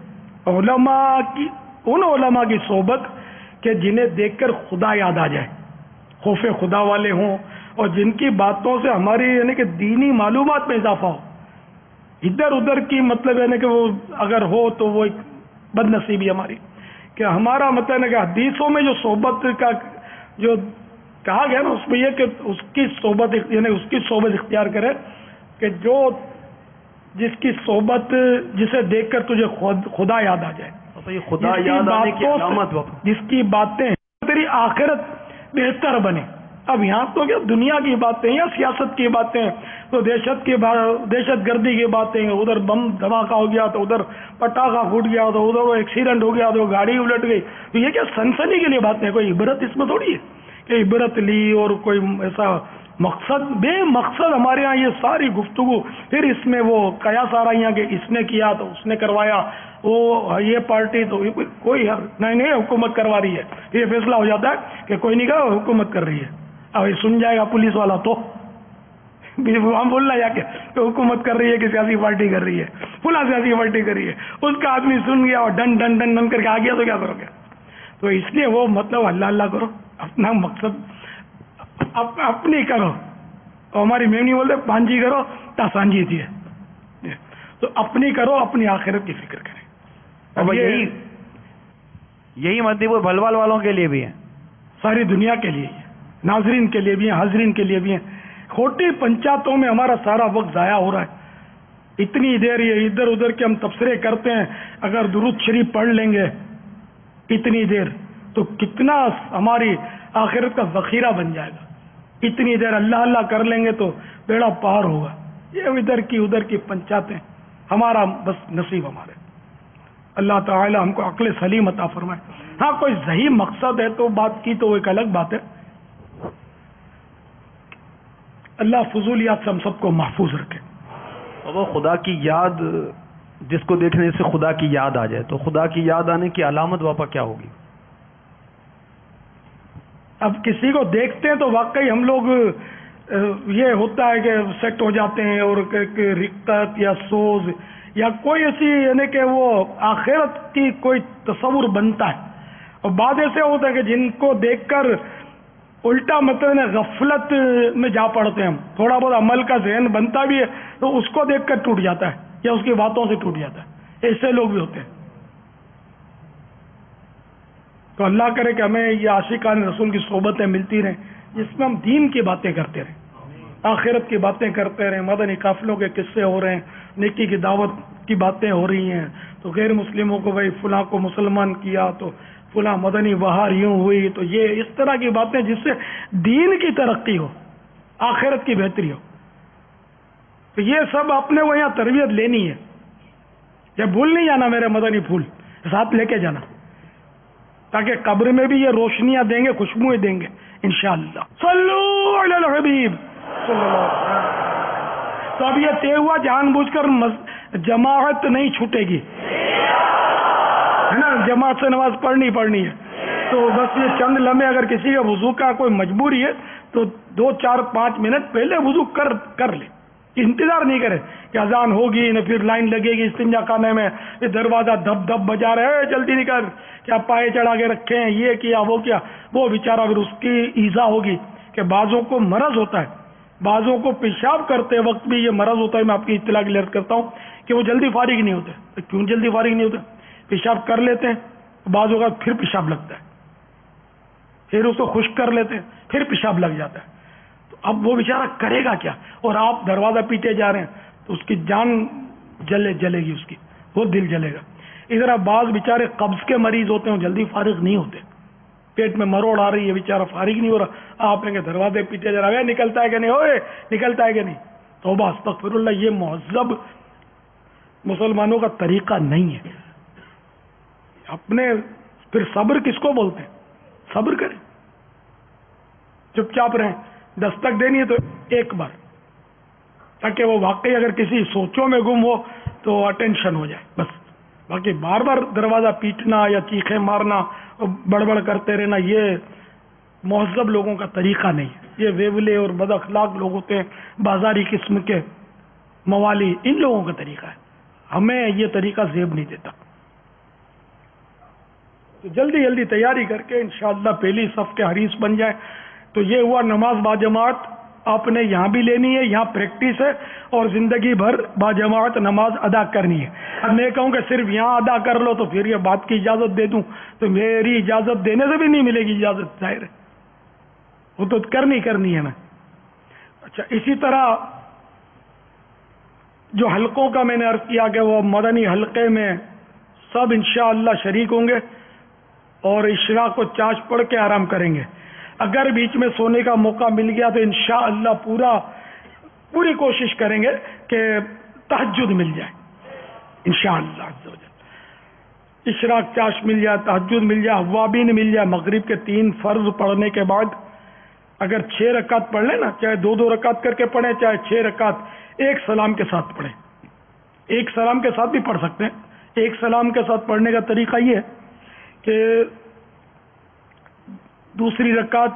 ان علماء کی صحبت کہ جنہیں دیکھ کر خدا یاد آ جائے, خوف خدا والے ہوں, اور جن کی باتوں سے ہماری یعنی کہ دینی معلومات میں اضافہ ہو. ادھر ادھر کی مطلب ہے کہ وہ اگر ہو تو وہ ایک بد نصیبی ہماری, کہ ہمارا مطلب ہے کہ حدیثوں میں جو صحبت کا جو کہا گیا نا اس میں یہ کہ اس کی صحبت یعنی اس کی صحبت اختیار کرے کہ جو جس کی صحبت جسے دیکھ کر تجھے خدا یاد آ جائے. یہ خدا یاد آنے کی علامت, جس کی باتیں تیری آخرت بہتر بنے. اب یہاں تو کیا دنیا کی باتیں یا سیاست کی باتیں, تو دہشت گردی کی باتیں, ادھر بم دھماکہ ہو گیا تو ادھر پٹاخہ پھوٹ گیا تو ادھر وہ ایکسیڈنٹ ہو گیا تو گاڑی الٹ گئی. تو یہ کیا سنسنی کے لیے باتیں ہیں, کوئی عبرت اس میں تھوڑی ہے کہ عبرت لی اور کوئی ایسا مقصد بے مقصد. ہمارے ہاں یہ ساری گفتگو پھر اس میں وہ قیاس آ رہی ہیں کہ اس نے کیا تو اس نے کروایا, وہ یہ پارٹی تو کوئی نہیں حکومت کروا رہی ہے. یہ فیصلہ ہو جاتا ہے کہ کوئی نہیں کہا حکومت کر رہی ہے. اب یہ سن جائے گا پولیس والا تو ہم بولنا جا کے کہ حکومت کر رہی ہے کہ سیاسی پارٹی کر رہی ہے, فلاں سیاسی پارٹی کر رہی ہے. اس کا آدمی سن گیا اور ڈن ڈن ڈن ڈن کر کے آ گیا تو کیا کرو گے. تو اس لیے وہ مطلب اللہ اللہ کرو, اپنا مقصد اپنی کرو. اور ہماری میمنی بولتے پانجی کرو تا سانجی تھی ہے, تو اپنی کرو, اپنی آخرت کی فکر کریں. اب یہی مطلب بھلوال والوں کے لیے بھی ہے, ساری دنیا کے لیے, ناظرین کے لیے بھی ہیں, حاضرین کے لیے بھی ہیں. کھوٹی پنچایتوں میں ہمارا سارا وقت ضائع ہو رہا ہے. اتنی دیر یہ ادھر ادھر کے ہم تبصرے کرتے ہیں, اگر درود شریف پڑھ لیں گے اتنی دیر تو کتنا ہماری آخرت کا ذخیرہ بن جائے گا. اتنی دیر اللہ اللہ کر لیں گے تو بیڑا پار ہوگا. یہ ادھر کی پنچایتیں ہمارا بس نصیب ہمارے. اللہ تعالی ہم کو عقل سلیم عطا فرمائے. ہاں کوئی صحیح مقصد ہے تو بات کی تو وہ ایک الگ بات ہے. اللہ فضولیات سے ہم سب کو محفوظ رکھے. وہ خدا کی یاد, جس کو دیکھنے سے خدا کی یاد آ جائے, تو خدا کی یاد آنے کی علامت باپا کیا ہوگی؟ اب کسی کو دیکھتے ہیں تو واقعی ہم لوگ یہ ہوتا ہے کہ سیٹ ہو جاتے ہیں, اور رقت یا سوز یا کوئی ایسی یعنی کہ وہ آخرت کی کوئی تصور بنتا ہے. اور بعد ایسے ہوتا ہے کہ جن کو دیکھ کر الٹا مطلب غفلت میں جا پڑتے ہیں ہم. تھوڑا بہت عمل کا ذہن بنتا بھی ہے تو اس کو دیکھ کر ٹوٹ جاتا ہے یا اس کی باتوں سے ٹوٹ جاتا ہے. ایسے لوگ بھی ہوتے ہیں. تو اللہ کرے کہ ہمیں یہ عاشقان رسول کی صحبتیں ملتی رہیں جس میں ہم دین کی باتیں کرتے رہیں, آخرت کی باتیں کرتے رہیں, مدنی قافلوں کے قصے ہو رہے ہیں, نیکی کی دعوت کی باتیں ہو رہی ہیں, تو غیر مسلموں کو بھائی فلاں کو مسلمان کیا تو فلاں مدنی بہار یوں ہوئی, تو یہ اس طرح کی باتیں جس سے دین کی ترقی ہو, آخرت کی بہتری ہو. تو یہ سب اپنے وہ یہاں تربیت لینی ہے. یہ بھول نہیں جانا میرے مدنی پھول ساتھ لے کے جانا, تاکہ قبر میں بھی یہ روشنیاں دیں گے, خوشبوئیں دیں گے انشاءاللہ. صلو علی الحبیب صلی اللہ علیہ وسلم. تو اب یہ طے ہوا جان بوجھ کر جماعت نہیں چھوٹے گی, ہے نا, جماعت سے نماز پڑھنی ہے. تو بس یہ چند لمحے اگر کسی کا وضو کا کوئی مجبوری ہے تو 2-4-5 منٹ پہلے وضو کر لے, کہ انتظار نہیں کرے کہ اذان ہوگی نہ پھر لائن لگے گی استنجا خانے میں، یہ دروازہ دب دب بجا رہے ہیں جلدی نکل، کیا پائے چڑھا کے رکھے ہیں، یہ کیا وہ کیا، وہ بیچارہ پھر اس کی ایذا ہوگی کہ بعضوں کو مرض ہوتا ہے، بعضوں کو پیشاب کرتے وقت بھی یہ مرض ہوتا ہے. میں آپ کی اطلاع کے لیے عرض کرتا ہوں کہ وہ جلدی فارغ نہیں ہوتے. کیوں جلدی فارغ نہیں ہوتے؟ پیشاب کر لیتے ہیں، بعضوں کا پھر پیشاب لگتا ہے، پھر اس کو خشک کر لیتے ہیں، پھر پیشاب لگ جاتا ہے. تو اب وہ بیچارہ کرے گا کیا؟ اور آپ دروازہ پیٹے جا رہے ہیں تو اس کی جان جلے گی، اس کی وہ دل جلے گا. ادھر اب بعض بیچارے قبض کے مریض ہوتے ہیں، جلدی فارغ نہیں ہوتے، پیٹ میں مروڑ آ رہی ہے، بیچارہ فارغ نہیں ہو رہا، آپ نے کہ دروازے پیٹے جا رہا ہے، نکلتا ہے کہ نہیں، اوے نکلتا ہے کہ نہیں. توبہ استغفر اللہ، یہ مہذب مسلمانوں کا طریقہ نہیں ہے. اپنے پھر صبر کس کو بولتے ہیں؟ صبر کریں، چپ چاپ رہیں. دستک دینی ہے تو ایک بار، تاکہ وہ واقعی اگر کسی سوچوں میں گم ہو تو اٹینشن ہو جائے بس. باقی بار بار دروازہ پیٹنا یا چیخیں مارنا اور بڑبڑ کرتے رہنا یہ مہذب لوگوں کا طریقہ نہیں ہے. یہ ویولے اور بد اخلاق لوگ ہوتے ہیں، بازاری قسم کے موالی، ان لوگوں کا طریقہ ہے. ہمیں یہ طریقہ زیب نہیں دیتا. تو جلدی جلدی تیاری کر کے انشاءاللہ پہلی صف کے حریص بن جائیں. تو یہ ہوا نماز باجماعت آپ نے یہاں بھی لینی ہے، یہاں پریکٹس ہے، اور زندگی بھر باجماعت نماز ادا کرنی ہے. اب میں کہوں کہ صرف یہاں ادا کر لو تو پھر یہ بات کی اجازت دے دوں تو میری اجازت دینے سے بھی نہیں ملے گی اجازت، ظاہر ہے وہ تو کرنی ہے نا. اچھا، اسی طرح جو حلقوں کا میں نے عرض کیا کہ وہ مدنی حلقے میں سب انشاءاللہ شریک ہوں گے اور اشراق کو چاش پڑھ کے آرام کریں گے. اگر بیچ میں سونے کا موقع مل گیا تو انشاءاللہ پوری کوشش کریں گے کہ تہجد مل جائے انشاءاللہ عز و جل. اشراق چاش مل جائے، تہجد مل جائے، اوابین مل جائے. مغرب کے 3 فرض پڑھنے کے بعد اگر 6 رکعت پڑھ لیں نا، چاہے 2 رکعت کر کے پڑھیں، چاہے 6 رکعت ایک سلام کے ساتھ پڑھیں. ایک سلام کے ساتھ بھی پڑھ سکتے ہیں. ایک سلام کے ساتھ پڑھنے کا طریقہ یہ ہے کہ دوسری رکعت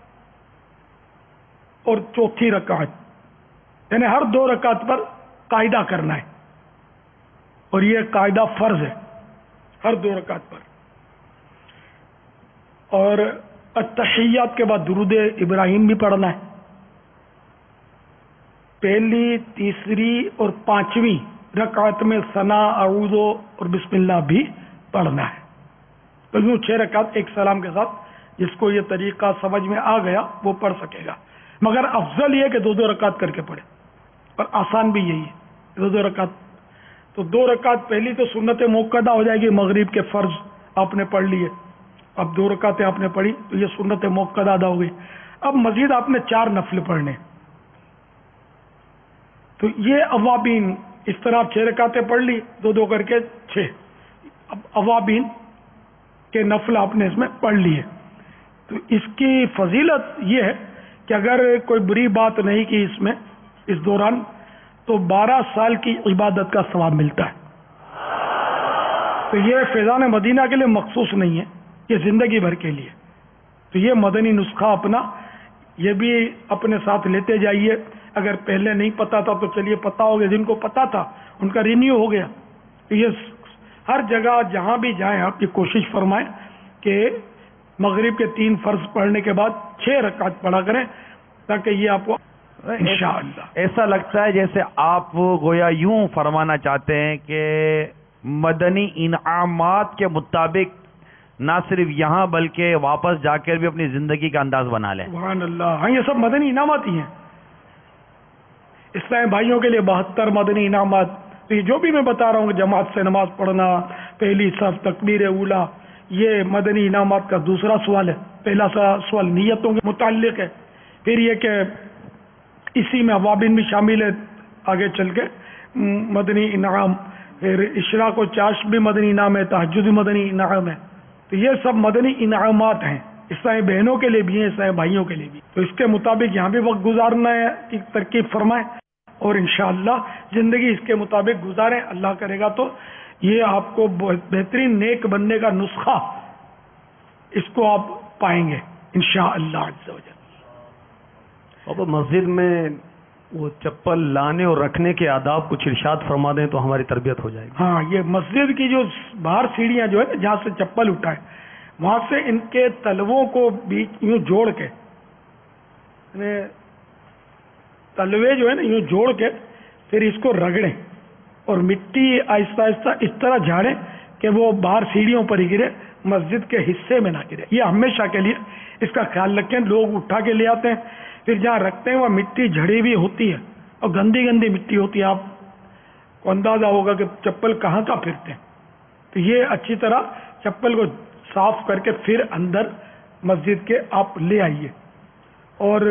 اور چوتھی رکعت یعنی ہر 2 رکعت پر قاعدہ کرنا ہے، اور یہ قاعدہ فرض ہے ہر 2 رکعت پر. اور التحیات کے بعد درود ابراہیم بھی پڑھنا ہے. پہلی، تیسری اور 5ویں رکعت میں ثنا، اعوذ اور بسم اللہ بھی پڑھنا ہے. تو یوں 6 رکعت ایک سلام کے ساتھ. جس کو یہ طریقہ سمجھ میں آ گیا وہ پڑھ سکے گا، مگر افضل یہ کہ 2 رکعت کر کے پڑھے، اور آسان بھی یہی ہے 2 رکعت. تو 2 رکعت پہلی تو سنت موقدہ ہو جائے گی، مغرب کے فرض آپ نے پڑھ لیے، اب 2 رکعتیں آپ نے پڑھی تو یہ سنت موقدہ ادا ہو گئی. اب مزید آپ نے 4 نفل پڑھنے. تو یہ اوابین اس طرح 6 رکعتیں پڑھ لی، 2 کر کے 6. اب اوابین کے نفل آپ نے اس میں پڑھ لیے. تو اس کی فضیلت یہ ہے کہ اگر کوئی بری بات نہیں کی اس دوران تو 12 سال کی عبادت کا ثواب ملتا ہے. تو یہ فیضان مدینہ کے لیے مخصوص نہیں ہے، یہ زندگی بھر کے لیے. تو یہ مدنی نسخہ اپنا یہ بھی اپنے ساتھ لیتے جائیے. اگر پہلے نہیں پتا تھا تو چلیے پتا ہو گیا، جن کو پتا تھا ان کا رینیو ہو گیا. تو یہ ہر جگہ جہاں بھی جائیں آپ یہ کوشش فرمائیں کہ مغرب کے 3 فرض پڑھنے کے بعد 6 رکعت پڑھا کریں، تاکہ یہ آپ کو انشاءاللہ ایسا لگتا ہے جیسے آپ گویا یوں فرمانا چاہتے ہیں کہ مدنی انعامات کے مطابق نہ صرف یہاں بلکہ واپس جا کر بھی اپنی زندگی کا انداز بنا لیں. سبحان اللہ. ہاں، یہ سب مدنی انعامات ہی ہیں. اسلام بھائیوں کے لیے 72 مدنی انعامات. تو یہ جو بھی میں بتا رہا ہوں، جماعت سے نماز پڑھنا، پہلی صف، تکبیر اولا، یہ مدنی انعامات کا دوسرا سوال ہے. پہلا سوال نیتوں کے متعلق ہے. پھر یہ کہ اسی میں اوابین بھی شامل ہے آگے چل کے مدنی انعام. پھر اشراق و چاش بھی مدنی انعام ہے، تہجد بھی مدنی انعام ہے. تو یہ سب مدنی انعامات ہیں، عیسائی بہنوں کے لیے بھی ہیں، عیسائی بھائیوں کے لیے بھی. تو اس کے مطابق یہاں بھی وقت گزارنا ہے کی ترکیب فرمائیں، اور انشاءاللہ زندگی اس کے مطابق گزاریں. اللہ کرے گا تو یہ آپ کو بہترین نیک بننے کا نسخہ اس کو آپ پائیں گے انشاءاللہ عز و جل. اب مسجد میں وہ چپل لانے اور رکھنے کے آداب کچھ ارشاد فرما دیں تو ہماری تربیت ہو جائے گی. ہاں، یہ مسجد کی جو باہر سیڑھیاں جو ہے نا جہاں سے چپل اٹھائے وہاں سے ان کے تلووں کو بیچ یوں جوڑ کے تلوے جو ہے نا یوں جوڑ کے پھر اس کو رگڑیں اور مٹی آہستہ آہستہ اس طرح جھاڑیں کہ وہ باہر سیڑھیوں پر ہی گرے، مسجد کے حصے میں نہ گرے. یہ ہمیشہ کے لیے اس کا خیال رکھیں. لوگ اٹھا کے لے آتے ہیں، پھر جہاں رکھتے ہیں وہ مٹی جھڑی ہوئی ہوتی ہے اور گندی گندی مٹی ہوتی ہے. آپ کو اندازہ ہوگا کہ چپل کہاں کا پھرتے ہیں. تو یہ اچھی طرح چپل کو صاف کر کے پھر اندر مسجد کے آپ لے آئیے. اور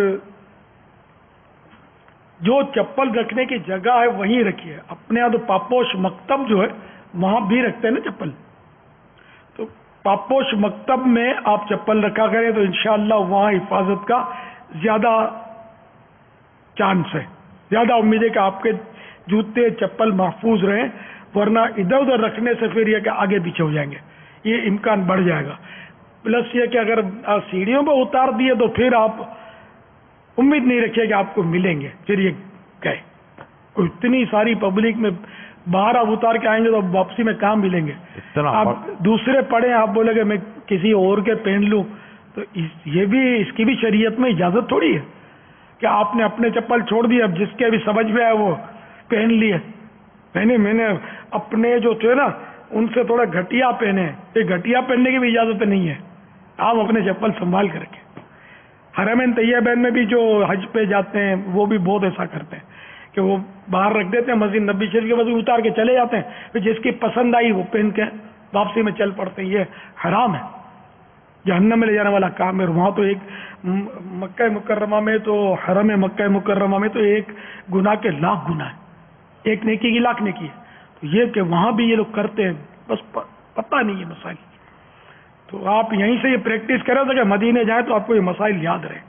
جو چپل رکھنے کی جگہ ہے وہیں رکھیے. اپنے یہاں تو پاپوش مکتب جو ہے وہاں بھی رکھتے ہیں نا چپل، تو پاپوش مکتب میں آپ چپل رکھا کریں تو انشاءاللہ وہاں حفاظت کا زیادہ چانس ہے، زیادہ امید ہے کہ آپ کے جوتے چپل محفوظ رہیں. ورنہ ادھر ادھر رکھنے سے پھر یہ کہ آگے پیچھے ہو جائیں گے، یہ امکان بڑھ جائے گا. پلس یہ کہ اگر سیڑھیوں پہ اتار دیے تو پھر آپ امید نہیں رکھیے کہ آپ کو ملیں گے. پھر یہ کہ اتنی ساری پبلک میں باہر آپ اتار کے آئیں گے تو واپسی میں کہاں ملیں گے. آپ دوسرے پڑھیں، آپ بولے کہ میں کسی اور کے پہن لوں، تو یہ بھی اس کی بھی شریعت میں اجازت تھوڑی ہے کہ آپ نے اپنے چپل چھوڑ دیے، اب جس کے بھی سمجھ میں آئے وہ پہن لیے. میں نے اپنے جو تھے نا ان سے تھوڑا گھٹیا پہنے. یہ گھٹیا پہننے کی بھی اجازت نہیں ہے، آپ اپنے چپل سنبھال کے رکھیں. حرمین طیبین میں بھی جو حج پہ جاتے ہیں وہ بھی بہت ایسا کرتے ہیں کہ وہ باہر رکھ دیتے ہیں، مسجد نبی شریف کے وضو اتار کے چلے جاتے ہیں، پھر جس کی پسند آئی وہ پہن کے واپسی میں چل پڑتے ہیں. یہ حرام ہے، جہنم میں لے جانے والا کام ہے. وہاں تو ایک مکہ مکرمہ میں تو حرم مکہ مکرمہ میں تو ایک گناہ کے لاکھ گناہ ہے، ایک نیکی کی لاکھ نیکی ہے. تو یہ کہ وہاں بھی یہ لوگ کرتے ہیں، بس پتہ نہیں ہے مسائل. تو آپ یہیں سے یہ پریکٹس کریں تو کہ مدینے جائیں تو آپ کو یہ مسائل یاد رہے.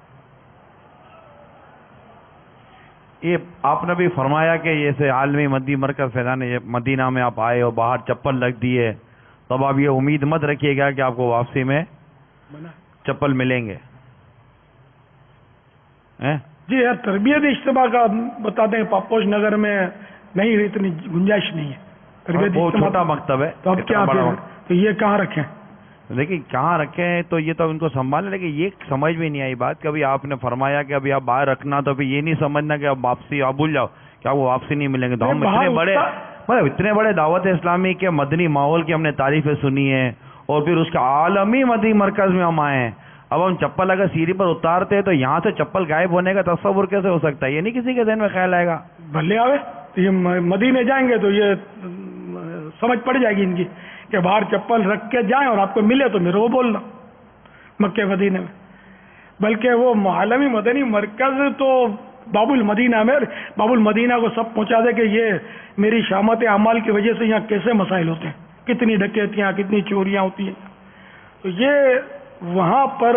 یہ آپ نے بھی فرمایا کہ جیسے عالمی مدی مرکز فیضان مدینہ میں آپ آئے اور باہر چپل رکھ دیے، تب آپ یہ امید مت رکھیے گا کہ آپ کو واپسی میں چپل ملیں گے. جی یار، تربیت اجتماع کا بتاتے ہیں پاپوش نگر میں نہیں، اتنی گنجائش نہیں ہے. تربیت بہت چھوٹا مکتب ہے، تو اب کیا تو یہ کہاں رکھیں؟ دیکھیں کہاں رکھیں تو یہ تو ان کو سنبھالیں. لیکن یہ سمجھ میں نہیں آئی بات کہ ابھی آپ نے فرمایا کہ ابھی آپ باہر رکھنا، تو ابھی یہ نہیں سمجھنا کہ اب واپسی آپ بھول جاؤ کہ آپ وہ واپسی نہیں ملیں گے. تو ہم اتنے بڑے دعوت اسلامی کے مدنی ماحول کی ہم نے تعریفیں سنی ہیں اور پھر اس کا عالمی مدنی مرکز میں ہم آئے ہیں. اب ہم چپل اگر سیڑھی پر اتارتے ہیں تو یہاں سے چپل غائب ہونے کا تصور کیسے ہو سکتا ہے؟ یہ نہیں کسی کے ذہن میں خیال آئے گا. بھلے آوے یہ مدینے جائیں گے تو یہ سمجھ پڑ جائے گی ان کی کہ باہر چپل رکھ کے جائیں اور آپ کو ملے تو میرے کو بولنا مکہ مدینے میں. بلکہ وہ عالمی مدنی مرکز تو باب المدینہ میں، باب المدینہ کو سب پہنچا دے کہ یہ میری شامت اعمال کی وجہ سے یہاں کیسے مسائل ہوتے ہیں، کتنی ڈکیتیاں، کتنی چوریاں ہوتی ہیں. تو یہ وہاں پر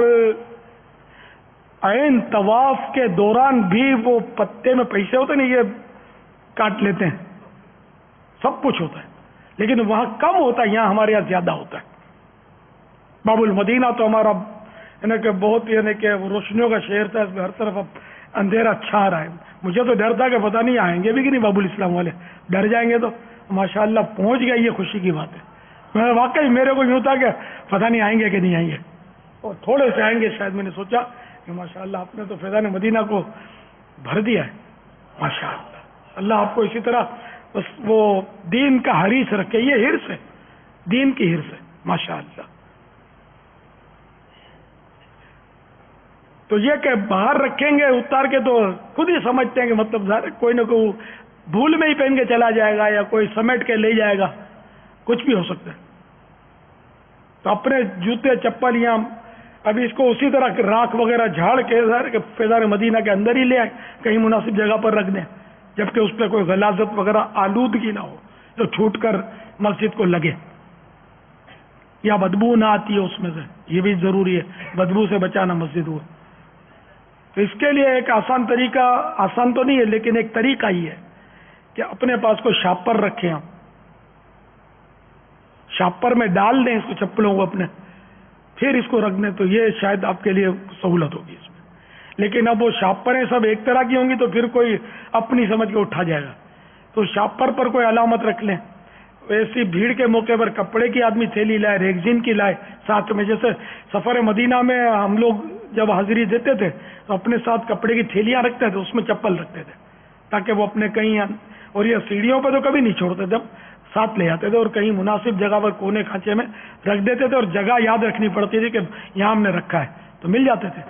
عین طواف کے دوران بھی وہ پتے میں پیسے ہوتے ہیں، یہ کاٹ لیتے ہیں، سب کچھ ہوتا ہے. لیکن وہاں کم ہوتا ہے، یہاں ہمارے یہاں زیادہ ہوتا ہے. باب المدینہ تو ہمارا یعنی کہ بہت یعنی کہ روشنیوں کا شہر تھا، اس میں ہر طرف اب اندھیرا چھا رہا ہے. مجھے تو ڈر تھا کہ پتہ نہیں آئیں گے بھی کہ نہیں باب الاسلام والے، ڈر جائیں گے. تو ماشاءاللہ پہنچ گئے، یہ خوشی کی بات ہے. میں واقعی میرے کو یوں تھا کہ پتہ نہیں آئیں گے کہ نہیں آئیں گے، اور تھوڑے سے آئیں گے شاید. میں نے سوچا کہ ماشاءاللہ آپ نے تو فیضان مدینہ کو بھر دیا ہے. ماشاءاللہ اللہ آپ کو اسی طرح بس وہ دین کا حریص رکھے. یہ حرص ہے، دین کی حرص ہے ماشاءاللہ. تو یہ کہ باہر رکھیں گے اتار کے تو خود ہی سمجھتے ہیں کہ مطلب کوئی نہ کوئی بھول میں ہی پہن کے چلا جائے گا یا کوئی سمیٹ کے لے جائے گا، کچھ بھی ہو سکتا ہے. تو اپنے جوتے چپل یہاں ابھی اس کو اسی طرح راکھ وغیرہ جھاڑ کے فیضان مدینہ کے اندر ہی لے آئے، کہیں مناسب جگہ پر رکھ دیں، جبکہ اس پہ کوئی غلاظت وغیرہ آلودگی نہ ہو جو چھوٹ کر مسجد کو لگے یا بدبو نہ آتی ہے اس میں سے. یہ بھی ضروری ہے، بدبو سے بچانا مسجد ہو. تو اس کے لیے ایک آسان طریقہ، آسان تو نہیں ہے لیکن ایک طریقہ ہی ہے کہ اپنے پاس کوئی شاپر رکھیں، ہم شاپر میں ڈال دیں اس کو، چپلوں کو اپنے، پھر اس کو رکھ دیں. تو یہ شاید آپ کے لیے سہولت ہوگی اس میں. لیکن اب وہ شاپریں سب ایک طرح کی ہوں گی تو پھر کوئی اپنی سمجھ کے اٹھا جائے گا. تو شاپر پر کوئی علامت رکھ لیں. ایسی بھیڑ کے موقع پر کپڑے کی آدمی تھیلی لائے, ریگزین کی لائے ساتھ میں. جیسے سفر مدینہ میں ہم لوگ جب حاضری دیتے تھے تو اپنے ساتھ کپڑے کی تھیلیاں رکھتے تھے, اس میں چپل رکھتے تھے تاکہ وہ اپنے کہیں, اور یہ سیڑھیوں پہ تو کبھی نہیں چھوڑتے, جب ساتھ لے آتے تھے اور کہیں مناسب جگہ پر کونے کھانچے میں رکھ دیتے تھے, اور جگہ یاد رکھنی پڑتی تھی کہ یہاں ہم نے رکھا ہے تو مل جاتے تھے.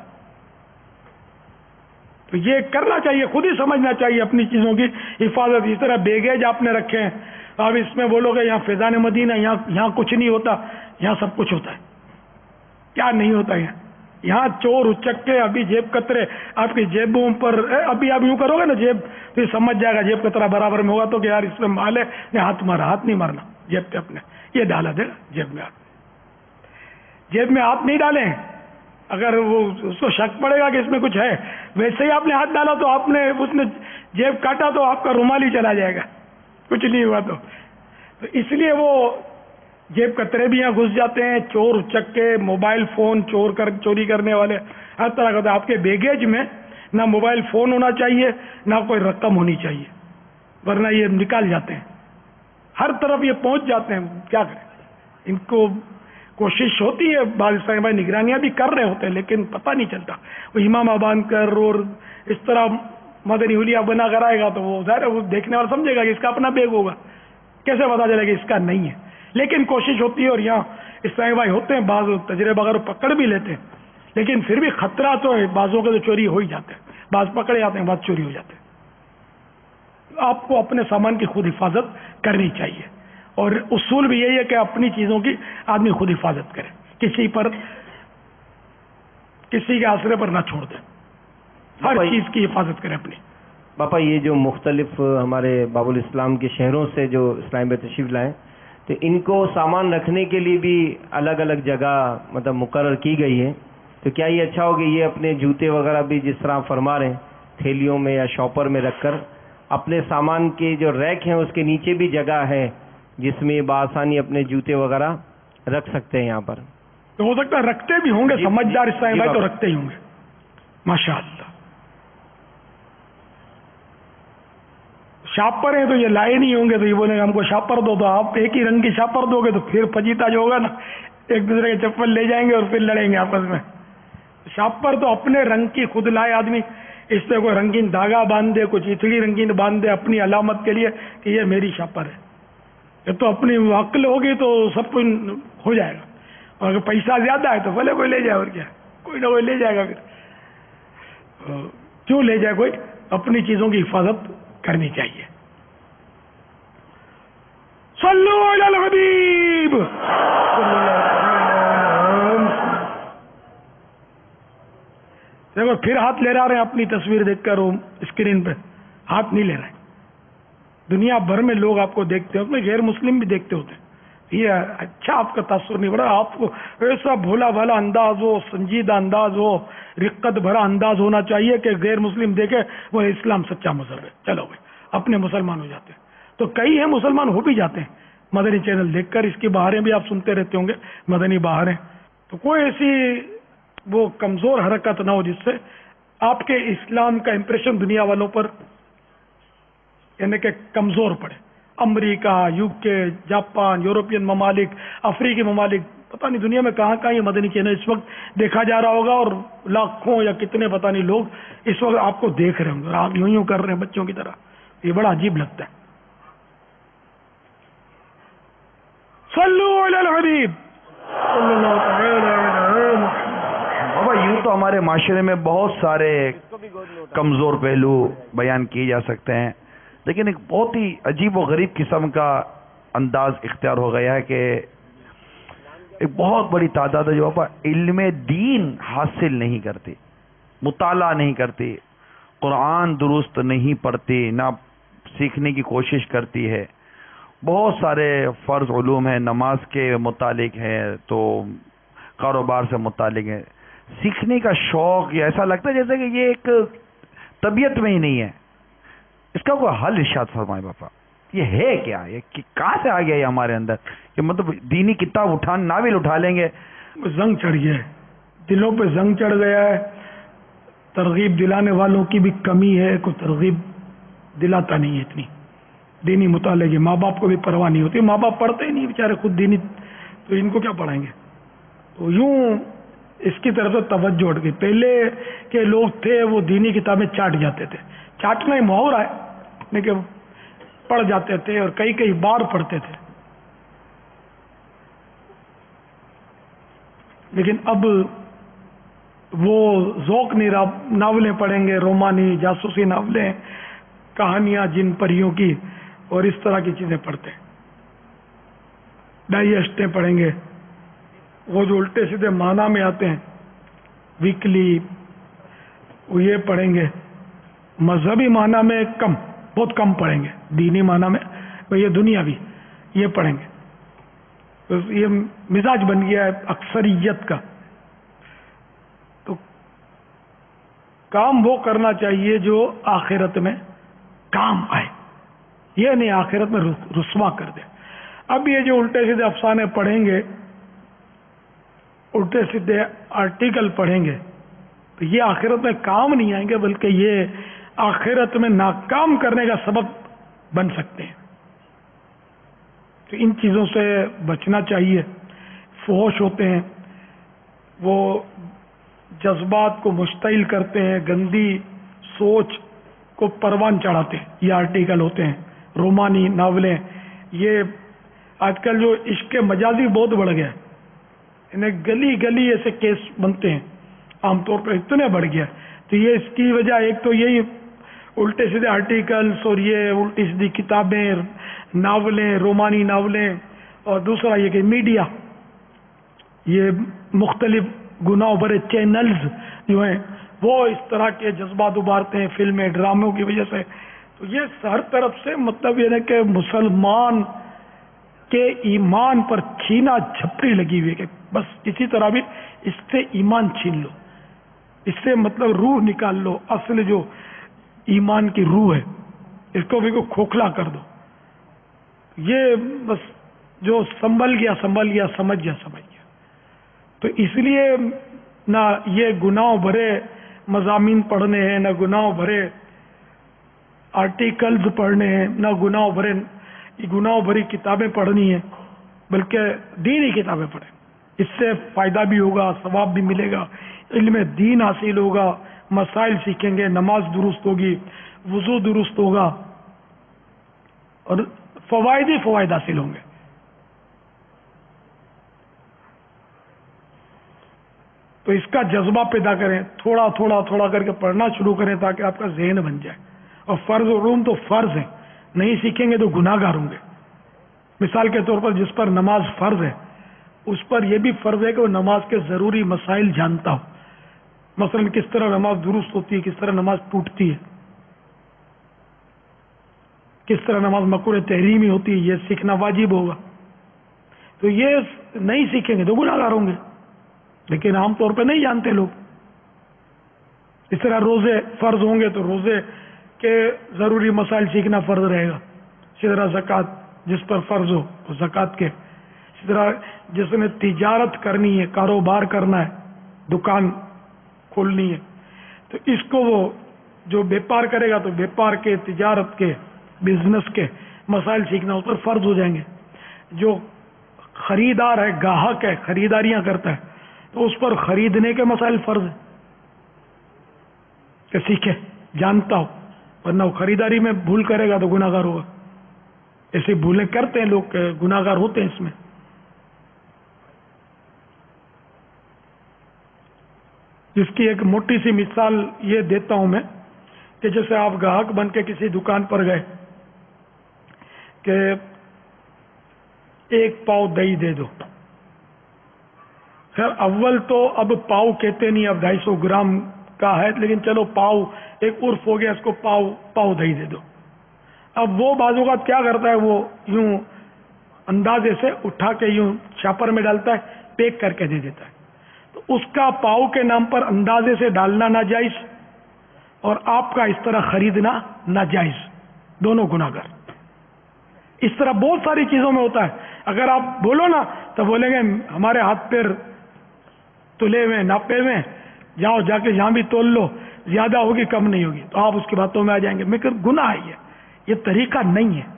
تو یہ کرنا چاہیے, خود ہی سمجھنا چاہیے اپنی چیزوں کی حفاظت. اس طرح بیگیج آپ نے رکھے ہیں, اب اس میں بولو گے یہاں فیضان مدینہ, یہاں کچھ نہیں ہوتا, یہاں سب کچھ ہوتا ہے. کیا نہیں ہوتا یہاں چور اچکے, ابھی جیب کترے آپ کی جیبوں پر, ابھی آپ یوں کرو گے نا جیب تو سمجھ جائے گا جیب کترا برابر میں ہوگا تو کہ یار اس میں مال ہے, نے ہاتھ مارا. ہاتھ نہیں مارنا جیب پہ اپنے, یہ ڈالا دے جیب میں. جیب میں ہاتھ نہیں ڈالیں, اگر وہ اس کو شک پڑے گا کہ اس میں کچھ ہے. ویسے ہی آپ نے ہاتھ ڈالا تو آپ نے اس نے جیب کاٹا تو آپ کا رومال ہی چلا جائے گا, کچھ نہیں ہوا. تو اس لیے وہ جیب کترے بھی یہاں گھس جاتے ہیں, چور اچکے, موبائل فون چوری کرنے والے, ہر طرح کا. آپ کے بیگیج میں نہ موبائل فون ہونا چاہیے نہ کوئی رقم ہونی چاہیے, ورنہ یہ نکال جاتے ہیں, ہر طرف یہ پہنچ جاتے ہیں. کیا کریں, ان کو کوشش ہوتی ہے, بعض اسلامی بھائی نگرانیاں بھی کر رہے ہوتے ہیں لیکن پتہ نہیں چلتا. وہ امام باندھ کر اور اس طرح مدنی حلیہ بنا کر آئے گا تو وہ ظاہر ہے وہ دیکھنے والا سمجھے گا کہ اس کا اپنا بیگ ہوگا, کیسے پتا چلے گا اس کا نہیں ہے. لیکن کوشش ہوتی ہے, اور یہاں اسلامی بھائی ہوتے ہیں بعض تجربہ وغیرہ پکڑ بھی لیتے ہیں, لیکن پھر بھی خطرہ تو ہے, بعضوں کے تو چوری ہو ہی جاتے ہیں, بعض پکڑے جاتے ہیں, بعض چوری ہو جاتے ہیں. آپ کو اپنے سامان کی خود حفاظت کرنی چاہیے, اور اصول بھی یہی ہے کہ اپنی چیزوں کی آدمی خود حفاظت کرے, کسی کے آسرے پر نہ چھوڑ دے, ہر چیز کی حفاظت کرے اپنی. باپا یہ جو مختلف ہمارے باب الاسلام کے شہروں سے جو اسلام میں تشریف لائیں تو ان کو سامان رکھنے کے لیے بھی الگ الگ جگہ مطلب مقرر کی گئی ہے, تو کیا یہ اچھا ہو کہ یہ اپنے جوتے وغیرہ بھی جس طرح فرما رہے ہیں تھیلیوں میں یا شاپر میں رکھ کر, اپنے سامان کے جو ریک ہیں اس کے نیچے بھی جگہ ہے جس میں بآسانی اپنے جوتے وغیرہ رکھ سکتے ہیں. یہاں پر تو ہو سکتا ہے رکھتے بھی ہوں گے, سمجھدار اسلامی بھائی تو رکھتے ہی ہوں گے ماشاء اللہ. شاپر ہیں تو یہ لائے نہیں ہوں گے, تو یہ بولیں گے ہم کو شاپر دو, تو آپ ایک ہی رنگ کی شاپر دو گے تو پھر پجیتا جو ہوگا نا, ایک دوسرے کے چپل لے جائیں گے اور پھر لڑیں گے آپس میں. شاپر تو اپنے رنگ کی خود لائے آدمی, اس پہ کوئی رنگین دھاگا باندھ دے, کچھ اتڑی رنگین باندھ دے اپنی علامت کے لیے کہ یہ میری شاپر ہے. یہ تو اپنی عقل ہوگی تو سب کچھ ہو جائے گا, اور اگر پیسہ زیادہ ہے تو بھلے کوئی لے جائے, اور کیا کوئی نہ کوئی لے جائے گا. پھر کیوں لے جائے کوئی, اپنی چیزوں کی حفاظت کرنی چاہیے. صلو علی الحبیب. دیکھو پھر ہاتھ لے رہے ہیں اپنی تصویر دیکھ کر اسکرین پہ, ہاتھ نہیں لے رہے. دنیا بھر میں لوگ آپ کو دیکھتے ہیں, اس میں غیر مسلم بھی دیکھتے ہوتے ہیں. یہ اچھا آپ کا تاثر نہیں پڑا, آپ کو ایسا بھولا بھالا انداز ہو, سنجیدہ انداز ہو, رقت بھرا انداز ہونا چاہیے کہ غیر مسلم دیکھے وہ اسلام سچا مذہب ہے, چلو بھائی اپنے مسلمان ہو جاتے ہیں. تو کئی ہیں مسلمان ہو بھی جاتے ہیں مدنی چینل دیکھ کر, اس کی بہاریں بھی آپ سنتے رہتے ہوں گے, مدنی بہاریں. تو کوئی ایسی وہ کمزور حرکت نہ ہو جس سے آپ کے اسلام کا امپریشن دنیا والوں پر یعنی کہ کمزور پڑے. America, U K, Japan, European ممالک, افریقی ممالک, پتہ نہیں دنیا میں کہاں کہاں یہ مدنی چینل اس وقت دیکھا جا رہا ہوگا, اور لاکھوں یا کتنے پتہ نہیں لوگ اس وقت آپ کو دیکھ رہے ہوں گے, آپ یوں کر رہے ہیں بچوں کی طرح. یہ بڑا عجیب لگتا ہے. صلو علی الحبیب صلی اللہ تعالی. بابا یوں تو ہمارے معاشرے میں بہت سارے کمزور پہلو بیان کیے جا سکتے ہیں, لیکن ایک بہت ہی عجیب و غریب قسم کا انداز اختیار ہو گیا ہے کہ ایک بہت بڑی تعداد ہے جو بابا علم دین حاصل نہیں کرتی, مطالعہ نہیں کرتی, قرآن درست نہیں پڑھتی, نہ سیکھنے کی کوشش کرتی ہے. بہت سارے فرض علوم ہیں, نماز کے متعلق ہے تو کاروبار سے متعلق ہے. سیکھنے کا شوق یہ ایسا لگتا ہے جیسے کہ یہ ایک طبیعت میں ہی نہیں ہے. اس کا کوئی حل ارشاد فرمائے باپا, یہ ہے کیا, یہ کہاں سے آ گیا یہ ہمارے اندر کہ مطلب دینی کتاب ناول اٹھا لیں گے, زنگ چڑھ گیا ہے, دلوں پہ زنگ چڑھ گیا ہے, ترغیب دلانے والوں کی بھی کمی ہے، کوئی ترغیب دلاتا نہیں ہے اتنی دینی مطالعے کی. ماں باپ کو بھی پرواہ نہیں ہوتی، ماں باپ پڑھتے ہی نہیں بیچارے خود دینی، تو ان کو کیا پڑھائیں گے. تو یوں اس کی طرف سے توجہ ہٹ گئی. پہلے کے لوگ تھے وہ دینی کتابیں چاٹ جاتے تھے، چاٹنا ہی محاورہ ہے لیکن پڑھ جاتے تھے اور کئی کئی بار پڑھتے تھے. لیکن اب وہ ذوق نہیں رہا. ناولیں پڑھیں گے، رومانی جاسوسی ناولیں، کہانیاں جن پریوں کی اور اس طرح کی چیزیں پڑھتے ہیں. ڈائجسٹیں پڑھیں گے، وہ جو الٹے سیدھے معنی میں آتے ہیں ویکلی، وہ یہ پڑھیں گے. مذہبی معنی میں کم، بہت کم پڑھیں گے. دینی معنی میں یہ دنیاوی یہ پڑھیں گے. تو یہ مزاج بن گیا ہے اکثریت کا. تو کام وہ کرنا چاہیے جو آخرت میں کام آئے، یہ نہیں آخرت میں رسوا کر دے. اب یہ جو الٹے سیدھے افسانے پڑھیں گے، الٹے سیدھے آرٹیکل پڑھیں گے، تو یہ آخرت میں کام نہیں آئیں گے بلکہ یہ آخرت میں ناکام کرنے کا سبب بن سکتے ہیں. تو ان چیزوں سے بچنا چاہیے. فحش ہوتے ہیں، وہ جذبات کو مشتعل کرتے ہیں، گندی سوچ کو پروان چڑھاتے ہیں. یہ آرٹیکل ہوتے ہیں، رومانی ناولیں. یہ آج کل جو عشق مجازی بہت بڑھ گیا ہے، انہیں گلی گلی ایسے کیس بنتے ہیں عام طور پر، اتنے بڑھ گیا. تو یہ اس کی وجہ ایک تو یہی الٹے سیدھے آرٹیکلس اور یہ الٹی سیدھی کتابیں، ناولیں، رومانی ناولیں، اور دوسرا یہ کہ میڈیا، یہ مختلف گناہ بھرے چینلز جو ہیں وہ اس طرح کے جذبات ابھارتے ہیں فلمیں ڈراموں کی وجہ سے. تو یہ ہر طرف سے مطلب یہ ہے کہ مسلمان کے ایمان پر چھینا جھپٹی لگی ہوئی ہے کہ بس کسی طرح بھی اس سے ایمان چھین لو، اس سے مطلب روح نکال لو. اصل جو ایمان کی روح ہے اس کو بھی کھوکھلا کر دو. یہ بس جو سنبھل گیا سمجھ گیا. تو اس لیے نہ یہ گناہ بھرے مضامین پڑھنے ہیں، نہ گناہ بھرے آرٹیکلز پڑھنے ہیں، نہ گناہ بھری کتابیں پڑھنی ہیں، بلکہ دینی کتابیں پڑھیں. اس سے فائدہ بھی ہوگا، ثواب بھی ملے گا، علم دین حاصل ہوگا، مسائل سیکھیں گے، نماز درست ہوگی، وضو درست ہوگا، اور فوائد ہی فوائد حاصل ہوں گے. تو اس کا جذبہ پیدا کریں، تھوڑا تھوڑا تھوڑا کر کے پڑھنا شروع کریں تاکہ آپ کا ذہن بن جائے. اور فرض علوم تو فرض ہیں، نہیں سیکھیں گے تو گناہ گار ہوں گے. مثال کے طور پر جس پر نماز فرض ہے اس پر یہ بھی فرض ہے کہ وہ نماز کے ضروری مسائل جانتا ہو. مثلا کس طرح نماز درست ہوتی ہے، کس طرح نماز ٹوٹتی ہے، کس طرح نماز مکروہ تحریمی ہوتی ہے، یہ سیکھنا واجب ہوگا. تو یہ نہیں سیکھیں گے تو گناہ گار ہوں گے، لیکن عام طور پہ نہیں جانتے لوگ. اس طرح روزے فرض ہوں گے تو روزے کے ضروری مسائل سیکھنا فرض رہے گا. اسی طرح زکوٰۃ جس پر فرض ہو تو زکوٰۃ کے. اسی طرح جس نے تجارت کرنی ہے، کاروبار کرنا ہے، دکان کھولنی ہے، تو اس کو وہ جو بیپار کرے گا تو بیپار کے، تجارت کے، بزنس کے مسائل سیکھنا اس پر فرض ہو جائیں گے. جو خریدار ہے، گاہک ہے، خریداریاں کرتا ہے تو اس پر خریدنے کے مسائل فرض ہیں کہ سیکھے، جانتا ہو، ورنہ وہ خریداری میں بھول کرے گا تو گناہ گار ہوگا. ایسی بھولیں کرتے ہیں لوگ، گناہ گار ہوتے ہیں اس میں. جس کی ایک موٹی سی مثال یہ دیتا ہوں میں کہ جیسے آپ گاہک بن کے کسی دکان پر گئے کہ ایک پاؤ دہی دے دو. خیر اول تو اب پاؤ کہتے نہیں، اب 250 گرام کا ہے، لیکن چلو پاؤ ایک عرف ہو گیا، اس کو پاؤ دہی دے دو. اب وہ بعض اوقات کیا کرتا ہے، وہ یوں اندازے سے اٹھا کے یوں شاپر میں ڈالتا ہے، پیک کر کے دے دیتا ہے. تو اس کا پاؤ کے نام پر اندازے سے ڈالنا ناجائز اور آپ کا اس طرح خریدنا ناجائز، دونوں گناہ گار. اس طرح بہت ساری چیزوں میں ہوتا ہے. اگر آپ بولو نا تو بولیں گے ہمارے ہاتھ پیر تلے ہوئے، ناپے ہوئے، جاؤ جا کے جہاں بھی تول لو. زیادہ ہوگی کم نہیں ہوگی تو آپ اس کی باتوں میں آ جائیں گے. مگر گناہ ہے یہ طریقہ نہیں ہے.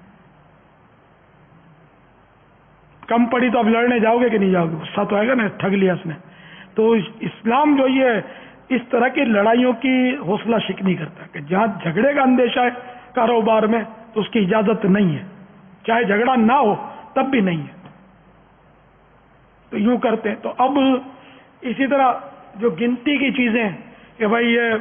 کم پڑی تو اب لڑنے جاؤ گے کہ نہیں جاؤ گے؟ غصہ تو آئے گا نا، ٹھگ لیا اس نے. تو اسلام جو یہ اس طرح کی لڑائیوں کی حوصلہ شکنی کرتا ہے کہ جہاں جھگڑے کا اندیشہ ہے کاروبار میں تو اس کی اجازت نہیں ہے، چاہے جھگڑا نہ ہو تب بھی نہیں ہے. تو یوں کرتے ہیں. تو اب اسی طرح جو گنتی کی چیزیں کہ بھائی یہ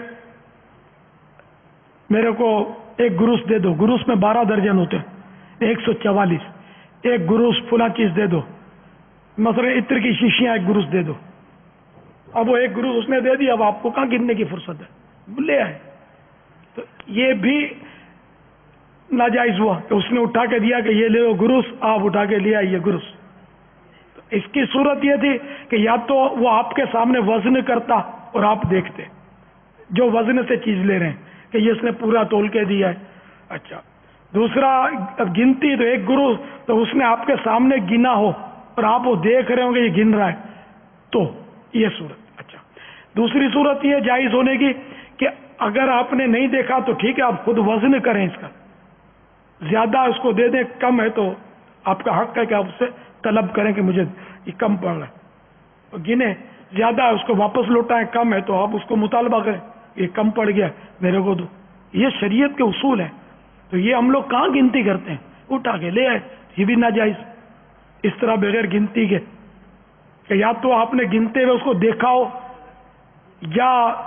میرے کو ایک گروس دے دو، گروس میں 12 درجن ہوتے ہیں 144، ایک گروس فلاں چیز دے دو، مثلا عطر کی شیشیاں ایک گروس دے دو. اب وہ ایک گروس اس نے دے دی، اب آپ کو کہاں گننے کی فرصت ہے، لے آئے. تو یہ بھی ناجائز ہوا کہ اس نے اٹھا کے دیا کہ یہ لے لو گروس، آپ اٹھا کے لیا یہ گروس. تو اس کی صورت یہ تھی کہ یا تو وہ آپ کے سامنے وزن کرتا اور آپ دیکھتے جو وزن سے چیز لے رہے ہیں کہ یہ اس نے پورا تول کے دیا ہے. اچھا دوسرا گنتی، تو ایک گروس تو اس نے آپ کے سامنے گنا ہو اور آپ وہ دیکھ رہے ہوں کہ یہ گن رہا ہے تو یہ صورت. اچھا دوسری صورت یہ جائز ہونے کی کہ اگر آپ نے نہیں دیکھا تو ٹھیک ہے آپ خود وزن کریں اس کا، زیادہ اس کو دے دیں، کم ہے تو آپ کا حق ہے کہ آپ اس سے طلب کریں کہ مجھے یہ کم پڑ رہا ہے، گنے. زیادہ ہے اس کو واپس لوٹائیں، کم ہے تو آپ اس کو مطالبہ کریں یہ کم پڑ گیا میرے کو دو. یہ شریعت کے اصول ہیں. تو یہ ہم لوگ کہاں گنتی کرتے ہیں، اٹھا کے لے آئے، یہ بھی ناجائز. اس طرح بغیر گنتی کے کہ یا تو آپ نے گنتے ہوئے اس کو دیکھا ہو یا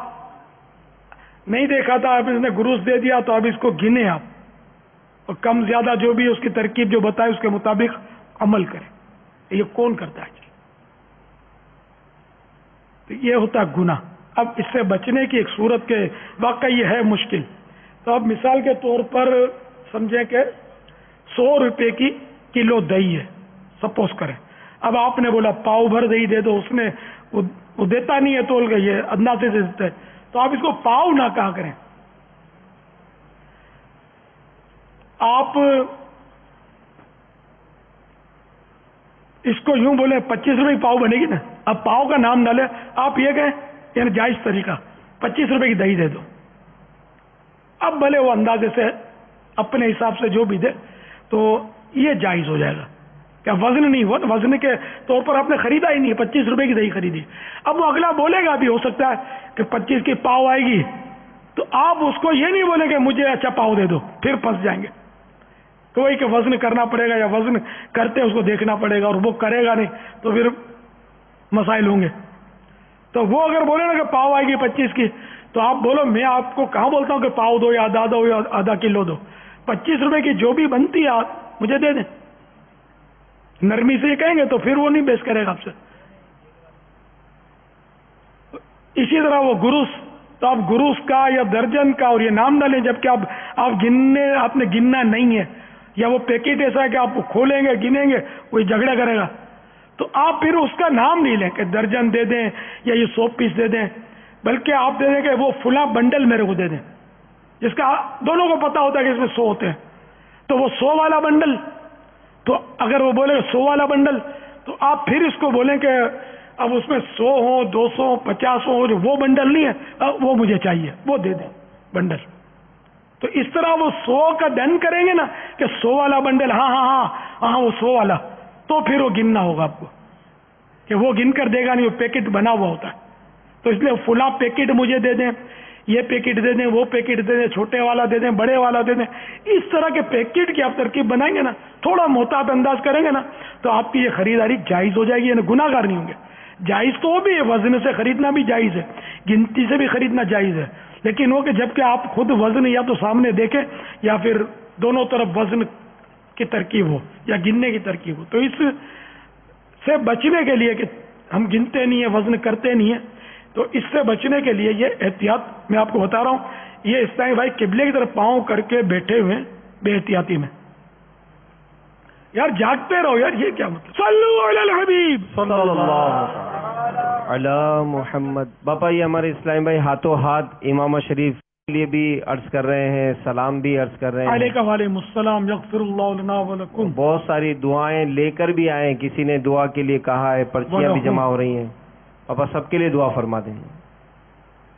نہیں دیکھا تھا، آپ نے گروس دے دیا تو اب اس کو گنے آپ، اور کم زیادہ جو بھی اس کی ترکیب جو بتائے اس کے مطابق عمل کریں. یہ کون کرتا ہے؟ تو یہ ہوتا ہے گناہ. اب اس سے بچنے کی ایک صورت کے واقعی یہ ہے مشکل. تو اب مثال کے طور پر سمجھیں کہ 100 روپے کی کلو دہی ہے سپوز کریں. اب آپ نے بولا پاؤ بھر دہی دے دو، اس نے وہ دیتا نہیں ہے تول کے، یہ اندازے سے دیتا ہے، تو آپ اس کو پاؤ نہ کہا کریں. آپ اس کو یوں بولے 25 روپے کی پاؤ بنے گی نا، اب پاؤ کا نام نہ لے، آپ یہ کہیں یعنی جائز طریقہ 25 روپے کی دہی دے دو. اب بھلے وہ اندازے سے اپنے حساب سے جو بھی دے تو یہ جائز ہو جائے گا. کیا وزن نہیں ہوا؟ وزن کے طور پر آپ نے خریدا ہی نہیں، 25 روپے کی دہی خریدی. اب وہ اگلا بولے گا بھی ہو سکتا ہے کہ 25 کی پاؤ آئے گی، تو آپ اس کو یہ نہیں بولیں کہ مجھے اچھا پاؤ دے دو، پھر پھنس جائیں گے. کوئی کہ وزن کرنا پڑے گا یا وزن کرتے اس کو دیکھنا پڑے گا، اور وہ کرے گا نہیں تو پھر مسائل ہوں گے. تو وہ اگر بولے نا کہ پاؤ آئے گی 25 کی، تو آپ بولو میں آپ کو کہاں بولتا ہوں کہ پاؤ دو یا آدھا دو یا آدھا کلو دو، 25 روپے کی جو بھی بنتی ہے آپ مجھے دے دیں. نرمی سے یہ کہیں گے تو پھر وہ نہیں بیس کرے گا آپ سے. اسی طرح وہ گروس، تو آپ گروس کا یا درجن کا اور یہ نام نہ لیں جبکہ آپ نے گننا نہیں ہے، یا وہ پیکٹ ایسا ہے کہ آپ کھولیں گے گنیں گے وہی جھگڑا کرے گا، تو آپ پھر اس کا نام نہیں لیں کہ درجن دے دیں یا یہ 100 پیس دے دیں، بلکہ آپ دے دیں کہ وہ فلاں بنڈل میرے کو دے دیں، جس کا دونوں کو پتا ہوتا ہے کہ اس میں 100 ہوتے ہیں. تو وہ 100 والا بنڈل، تو اگر وہ بولے 100 والا بنڈل تو آپ پھر اس کو بولیں کہ اب اس میں 100 ہو 200 50 ہو، جو وہ بنڈل نہیں ہے وہ مجھے چاہیے، وہ دے دیں بنڈل. تو اس طرح وہ 100 کا ڈن کریں گے نا کہ 100 والا بنڈل، ہاں ہاں ہاں ہاں وہ 100 والا، تو پھر وہ گننا ہوگا آپ کو، کہ وہ گن کر دے گا نہیں، وہ پیکٹ بنا ہوا ہوتا ہے. تو اس لیے فلاں پیکٹ مجھے دے دیں، یہ پیکٹ دے دیں، وہ پیکٹ دے دیں، چھوٹے والا دے دیں، بڑے والا دے دیں. اس طرح کے پیکٹ کی آپ ترکیب بنائیں گے نا، تھوڑا محتاط انداز کریں گے نا، تو آپ کی یہ خریداری جائز ہو جائے گی، یعنی گناہ گار نہیں ہوں گے. جائز تو وہ بھی ہے، وزن سے خریدنا بھی جائز ہے، گنتی سے بھی خریدنا جائز ہے، لیکن وہ کہ جب کہ آپ خود وزن یا تو سامنے دیکھیں یا پھر دونوں طرف وزن کی ترکیب ہو یا گننے کی ترکیب ہو. تو اس سے بچنے کے لیے کہ ہم گنتے نہیں ہیں، وزن کرتے نہیں ہیں، تو اس سے بچنے کے لیے یہ احتیاط میں آپ کو بتا رہا ہوں. یہ اس طرح بھائی قبلے کی طرف پاؤں کر کے بیٹھے ہوئے بے احتیاطی میں، یار جاگتے رہو یار، یہ کیا مطلب. صلو علی الحبیب صلی اللہ علی محمد. باپا یہ ہمارے اسلام بھائی ہاتھوں ہاتھ امام شریف کے لیے بھی عرض کر رہے ہیں، سلام بھی عرض کر رہے ہیں. علیکم وعلیکم السلام، یغفر اللہ لنا ولکم. بہت ساری دعائیں لے کر بھی آئے ہیں، کسی نے دعا کے لیے کہا ہے، پرچیاں بھی جمع ہو رہی ہیں. پاپا سب کے لیے دعا فرما دیں.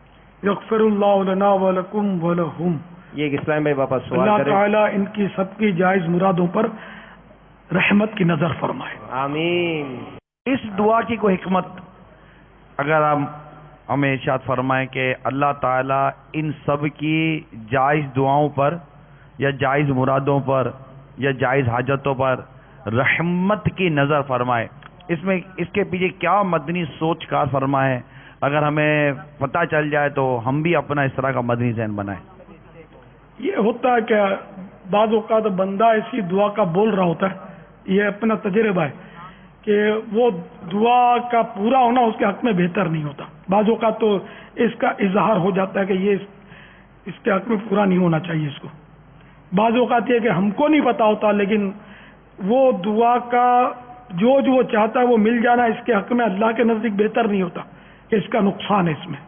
یغفر اللہ لنا ولکم ولہم. یہ ایک اسلام بھائی واپس سوال اللہ کریں. تعالیٰ ان کی سب کی جائز مرادوں پر رحمت کی نظر فرمائے. آمین. اس دعا کی کوئی حکمت اگر آپ ہمیں ارشاد فرمائیں کہ اللہ تعالیٰ ان سب کی جائز دعاؤں پر یا جائز مرادوں پر یا جائز حاجتوں پر رحمت کی نظر فرمائے، اس کے پیچھے کیا مدنی سوچ کار فرمائے؟ اگر ہمیں پتہ چل جائے تو ہم بھی اپنا اس طرح کا مدنی ذہن بنائیں. یہ ہوتا ہے کہ بعض اوقات بندہ ایسی دعا کا بول رہا ہوتا ہے، یہ اپنا تجربہ ہے کہ وہ دعا کا پورا ہونا اس کے حق میں بہتر نہیں ہوتا. بعض اوقات تو اس کا اظہار ہو جاتا ہے کہ یہ اس کے حق میں پورا نہیں ہونا چاہیے اس کو. بعض اوقات یہ کہ ہم کو نہیں پتا ہوتا لیکن وہ دعا کا جو وہ چاہتا ہے وہ مل جانا اس کے حق میں اللہ کے نزدیک بہتر نہیں ہوتا کہ اس کا نقصان ہے اس میں.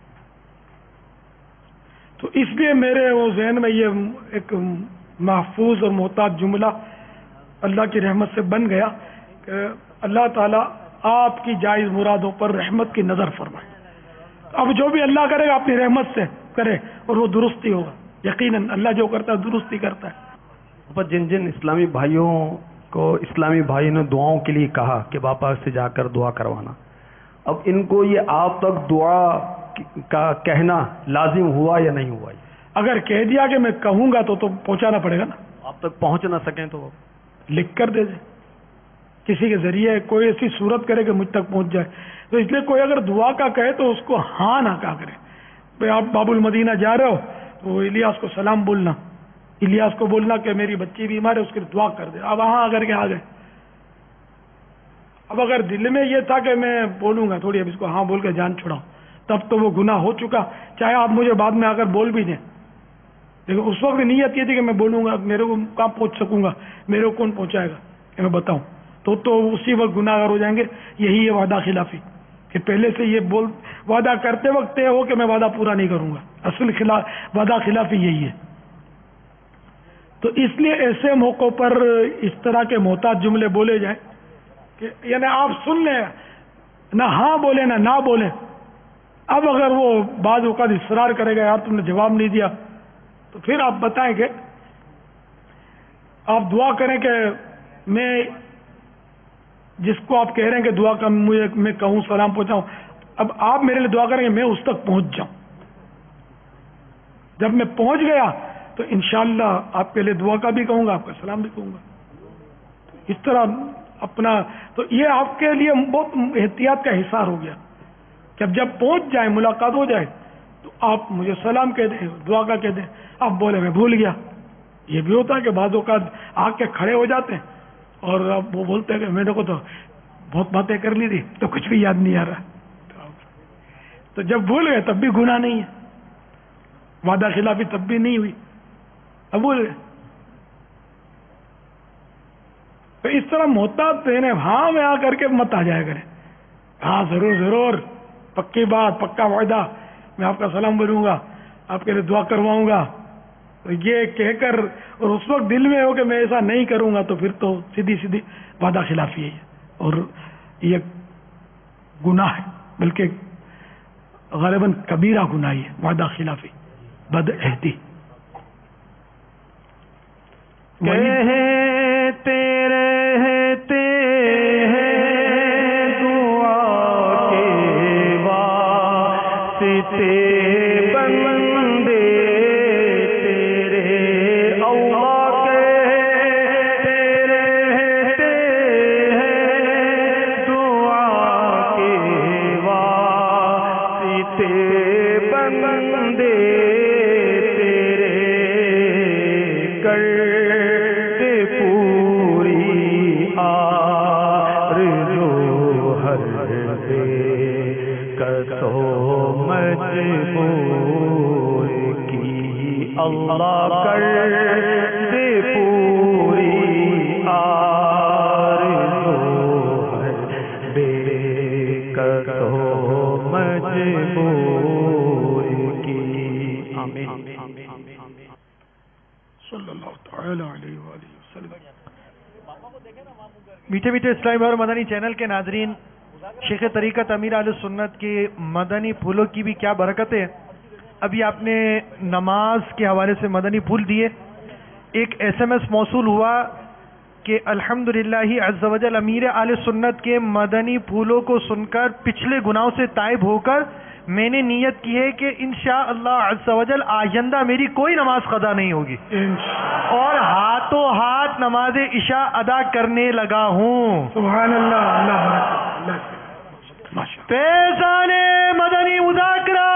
تو اس لیے میرے وہ ذہن میں یہ ایک محفوظ اور محتاط جملہ اللہ کی رحمت سے بن گیا کہ اللہ تعالیٰ آپ کی جائز مرادوں پر رحمت کی نظر فرمائے. اب جو بھی اللہ کرے گا اپنی رحمت سے کرے اور وہ درست ہی ہوگا. یقیناً اللہ جو کرتا ہے درست ہی کرتا ہے. پر جن جن اسلامی بھائیوں کو اسلامی بھائی نے دعاؤں کے لیے کہا کہ باپا سے جا کر دعا کروانا، اب ان کو یہ آپ تک دعا کا کہنا لازم ہوا یا نہیں ہوا؟ اگر کہہ دیا کہ میں کہوں گا تو پہنچانا پڑے گا نا. آپ تک پہنچ نہ سکیں تو لکھ کر دے دیں کسی کے ذریعے، کوئی ایسی صورت کرے کہ مجھ تک پہنچ جائے. تو اس لیے کوئی اگر دعا کا کہے تو اس کو ہاں نہ کہا کرے. بھائی آپ باب المدینہ جا رہے ہو تو الیاس کو سلام بولنا، الیاس کو بولنا کہ میری بچی بیمار ہے اس کے لیے دعا کر دے. اب وہاں اگر کے آ گئے. اب اگر دل میں یہ تھا کہ میں بولوں گا تھوڑی اب اس کو ہاں بول کے جان چھڑاؤں، تب تو وہ گناہ ہو چکا. چاہے آپ مجھے بعد میں آ کر بول بھی دیں، لیکن اس وقت نیت یہ تھی کہ میں بولوں گا، میرے کو کہاں پہنچ سکوں گا، میرے کو کون پہنچائے گا کہ میں بتاؤں، تو اسی وقت گناہ گار ہو جائیں گے. یہی ہے وعدہ خلافی کہ پہلے سے یہ وعدہ کرتے وقت طے ہو کہ میں وعدہ پورا نہیں کروں گا. اصل وعدہ خلافی یہی ہے. تو اس لیے ایسے موقعوں پر اس طرح کے محتاط جملے بولے جائیں کہ یعنی آپ سن لیں، نہ ہاں بولیں نہ بولیں. اب اگر وہ بعض اوقات اصرار کرے گا یار تم نے جواب نہیں دیا، تو پھر آپ بتائیں کہ آپ دعا کریں کہ میں جس کو آپ کہہ رہے ہیں کہ دعا کا میں کہوں سلام پہنچاؤں، اب آپ میرے لیے دعا کریں کہ میں اس تک پہنچ جاؤں. جب میں پہنچ گیا تو انشاءاللہ آپ کے لیے دعا کا بھی کہوں گا، آپ کا سلام بھی کہوں گا. اس طرح اپنا تو یہ آپ کے لیے بہت احتیاط کا حصار ہو گیا کہ اب جب پہنچ جائیں ملاقات ہو جائے تو آپ مجھے سلام کہہ دیں، دعا کا کہہ دیں. آپ بولے میں بھول گیا. یہ بھی ہوتا ہے کہ بعض اوقات آ کے کھڑے ہو جاتے ہیں اور اب وہ بولتے ہیں کہ میرے کو تو بہت باتیں کر لی تھی تو کچھ بھی یاد نہیں آ رہا. تو جب بھول گئے تب بھی گناہ نہیں ہے، وعدہ خلافی تب بھی نہیں ہوئی، اب بھول گئے. تو اس طرح محتاط رہنے ہاں میں آ کر کے مت آ جایا کریں. ہاں ضرور پکی بات پکا وعدہ، میں آپ کا سلام بولوں گا، آپ کے لیے دعا کرواؤں گا. تو یہ کہہ کر اور اس وقت دل میں ہو کہ میں ایسا نہیں کروں گا تو پھر تو سیدھی وعدہ خلافی ہے اور یہ گناہ ہے، بلکہ غالباً کبیرہ گناہ ہے وعدہ خلافی، بد عہدی. کہتے رہتے ہیں دعا کے واسطے بندے تیرے، اللہ کہتے رہتے ہیں دعا کے واسطے بندے اللہ کر دے پوری آرزو ہے بے کسو مجبور کی. آمین. صلی اللہ تعالی علیہ وآلہ وسلم. میٹھے میٹھے اسلامی اور مدنی چینل کے ناظرین، شیخ طریقت امیر اہل سنت کے مدنی پھولوں کی بھی کیا برکت ہے ابھی آپ نے نماز کے حوالے سے مدنی پھول دیے. ایک SMS موصول ہوا کہ الحمدللہ عز وجل امیر اہل سنت کے مدنی پھولوں کو سن کر پچھلے گناہوں سے تائب ہو کر میں نے نیت کی ہے کہ انشاءاللہ عز وجل آئندہ میری کوئی نماز قضا نہیں ہوگی اور ہاتھوں ہاتھ نماز عشاء ادا کرنے لگا ہوں. سبحان اللہ. اللہ فیضان مدنی مذاکرہ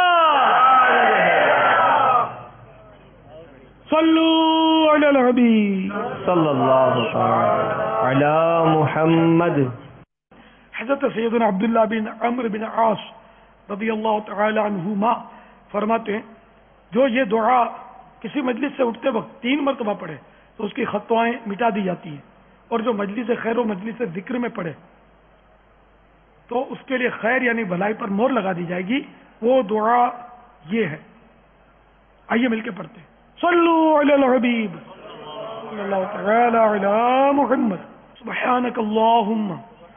صلو علی الحبیب صلی اللہ علی محمد. حضرت سیدنا عبداللہ بن عمرو بن عاص رضی اللہ تعالی عنہما فرماتے ہیں جو یہ دعا کسی مجلس سے اٹھتے وقت 3 مرتبہ پڑھے تو اس کی خطوائیں مٹا دی جاتی ہیں، اور جو مجلس خیر و مجلس ذکر میں پڑھے تو اس کے لیے خیر یعنی بھلائی پر مہر لگا دی جائے گی. وہ دعا یہ ہے، آئیے مل کے پڑھتے ہیں. صلو علی الحبیب صلی اللہ تعالی علی محمد. سبحانک اللہم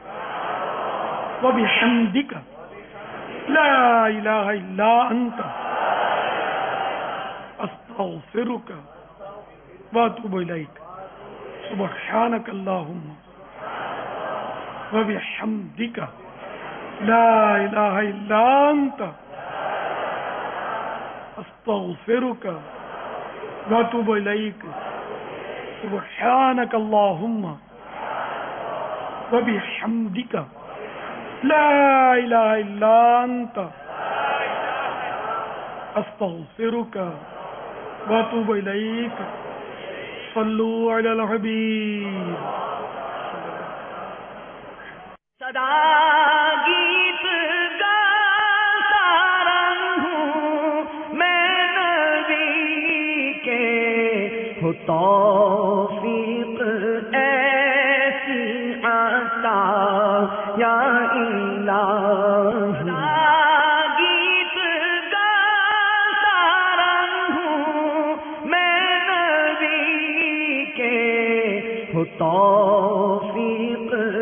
وبحمدک لا الہ الا انت استغفرک واتوب الیک. سبحانک اللہم وبحمدک لا الہ الا انت استغفرک واتوب الیک. سبحانک اللہم وبحمدک لا الہ الا انت استغفرک واتوب الیک. صلو علی الحبیب. صدا گیت گاتا رہوں میں نبی کے ہو توفیق ایسی عطا یا الہی. گیت گاتا رہوں میں نبی کے ہو توفیق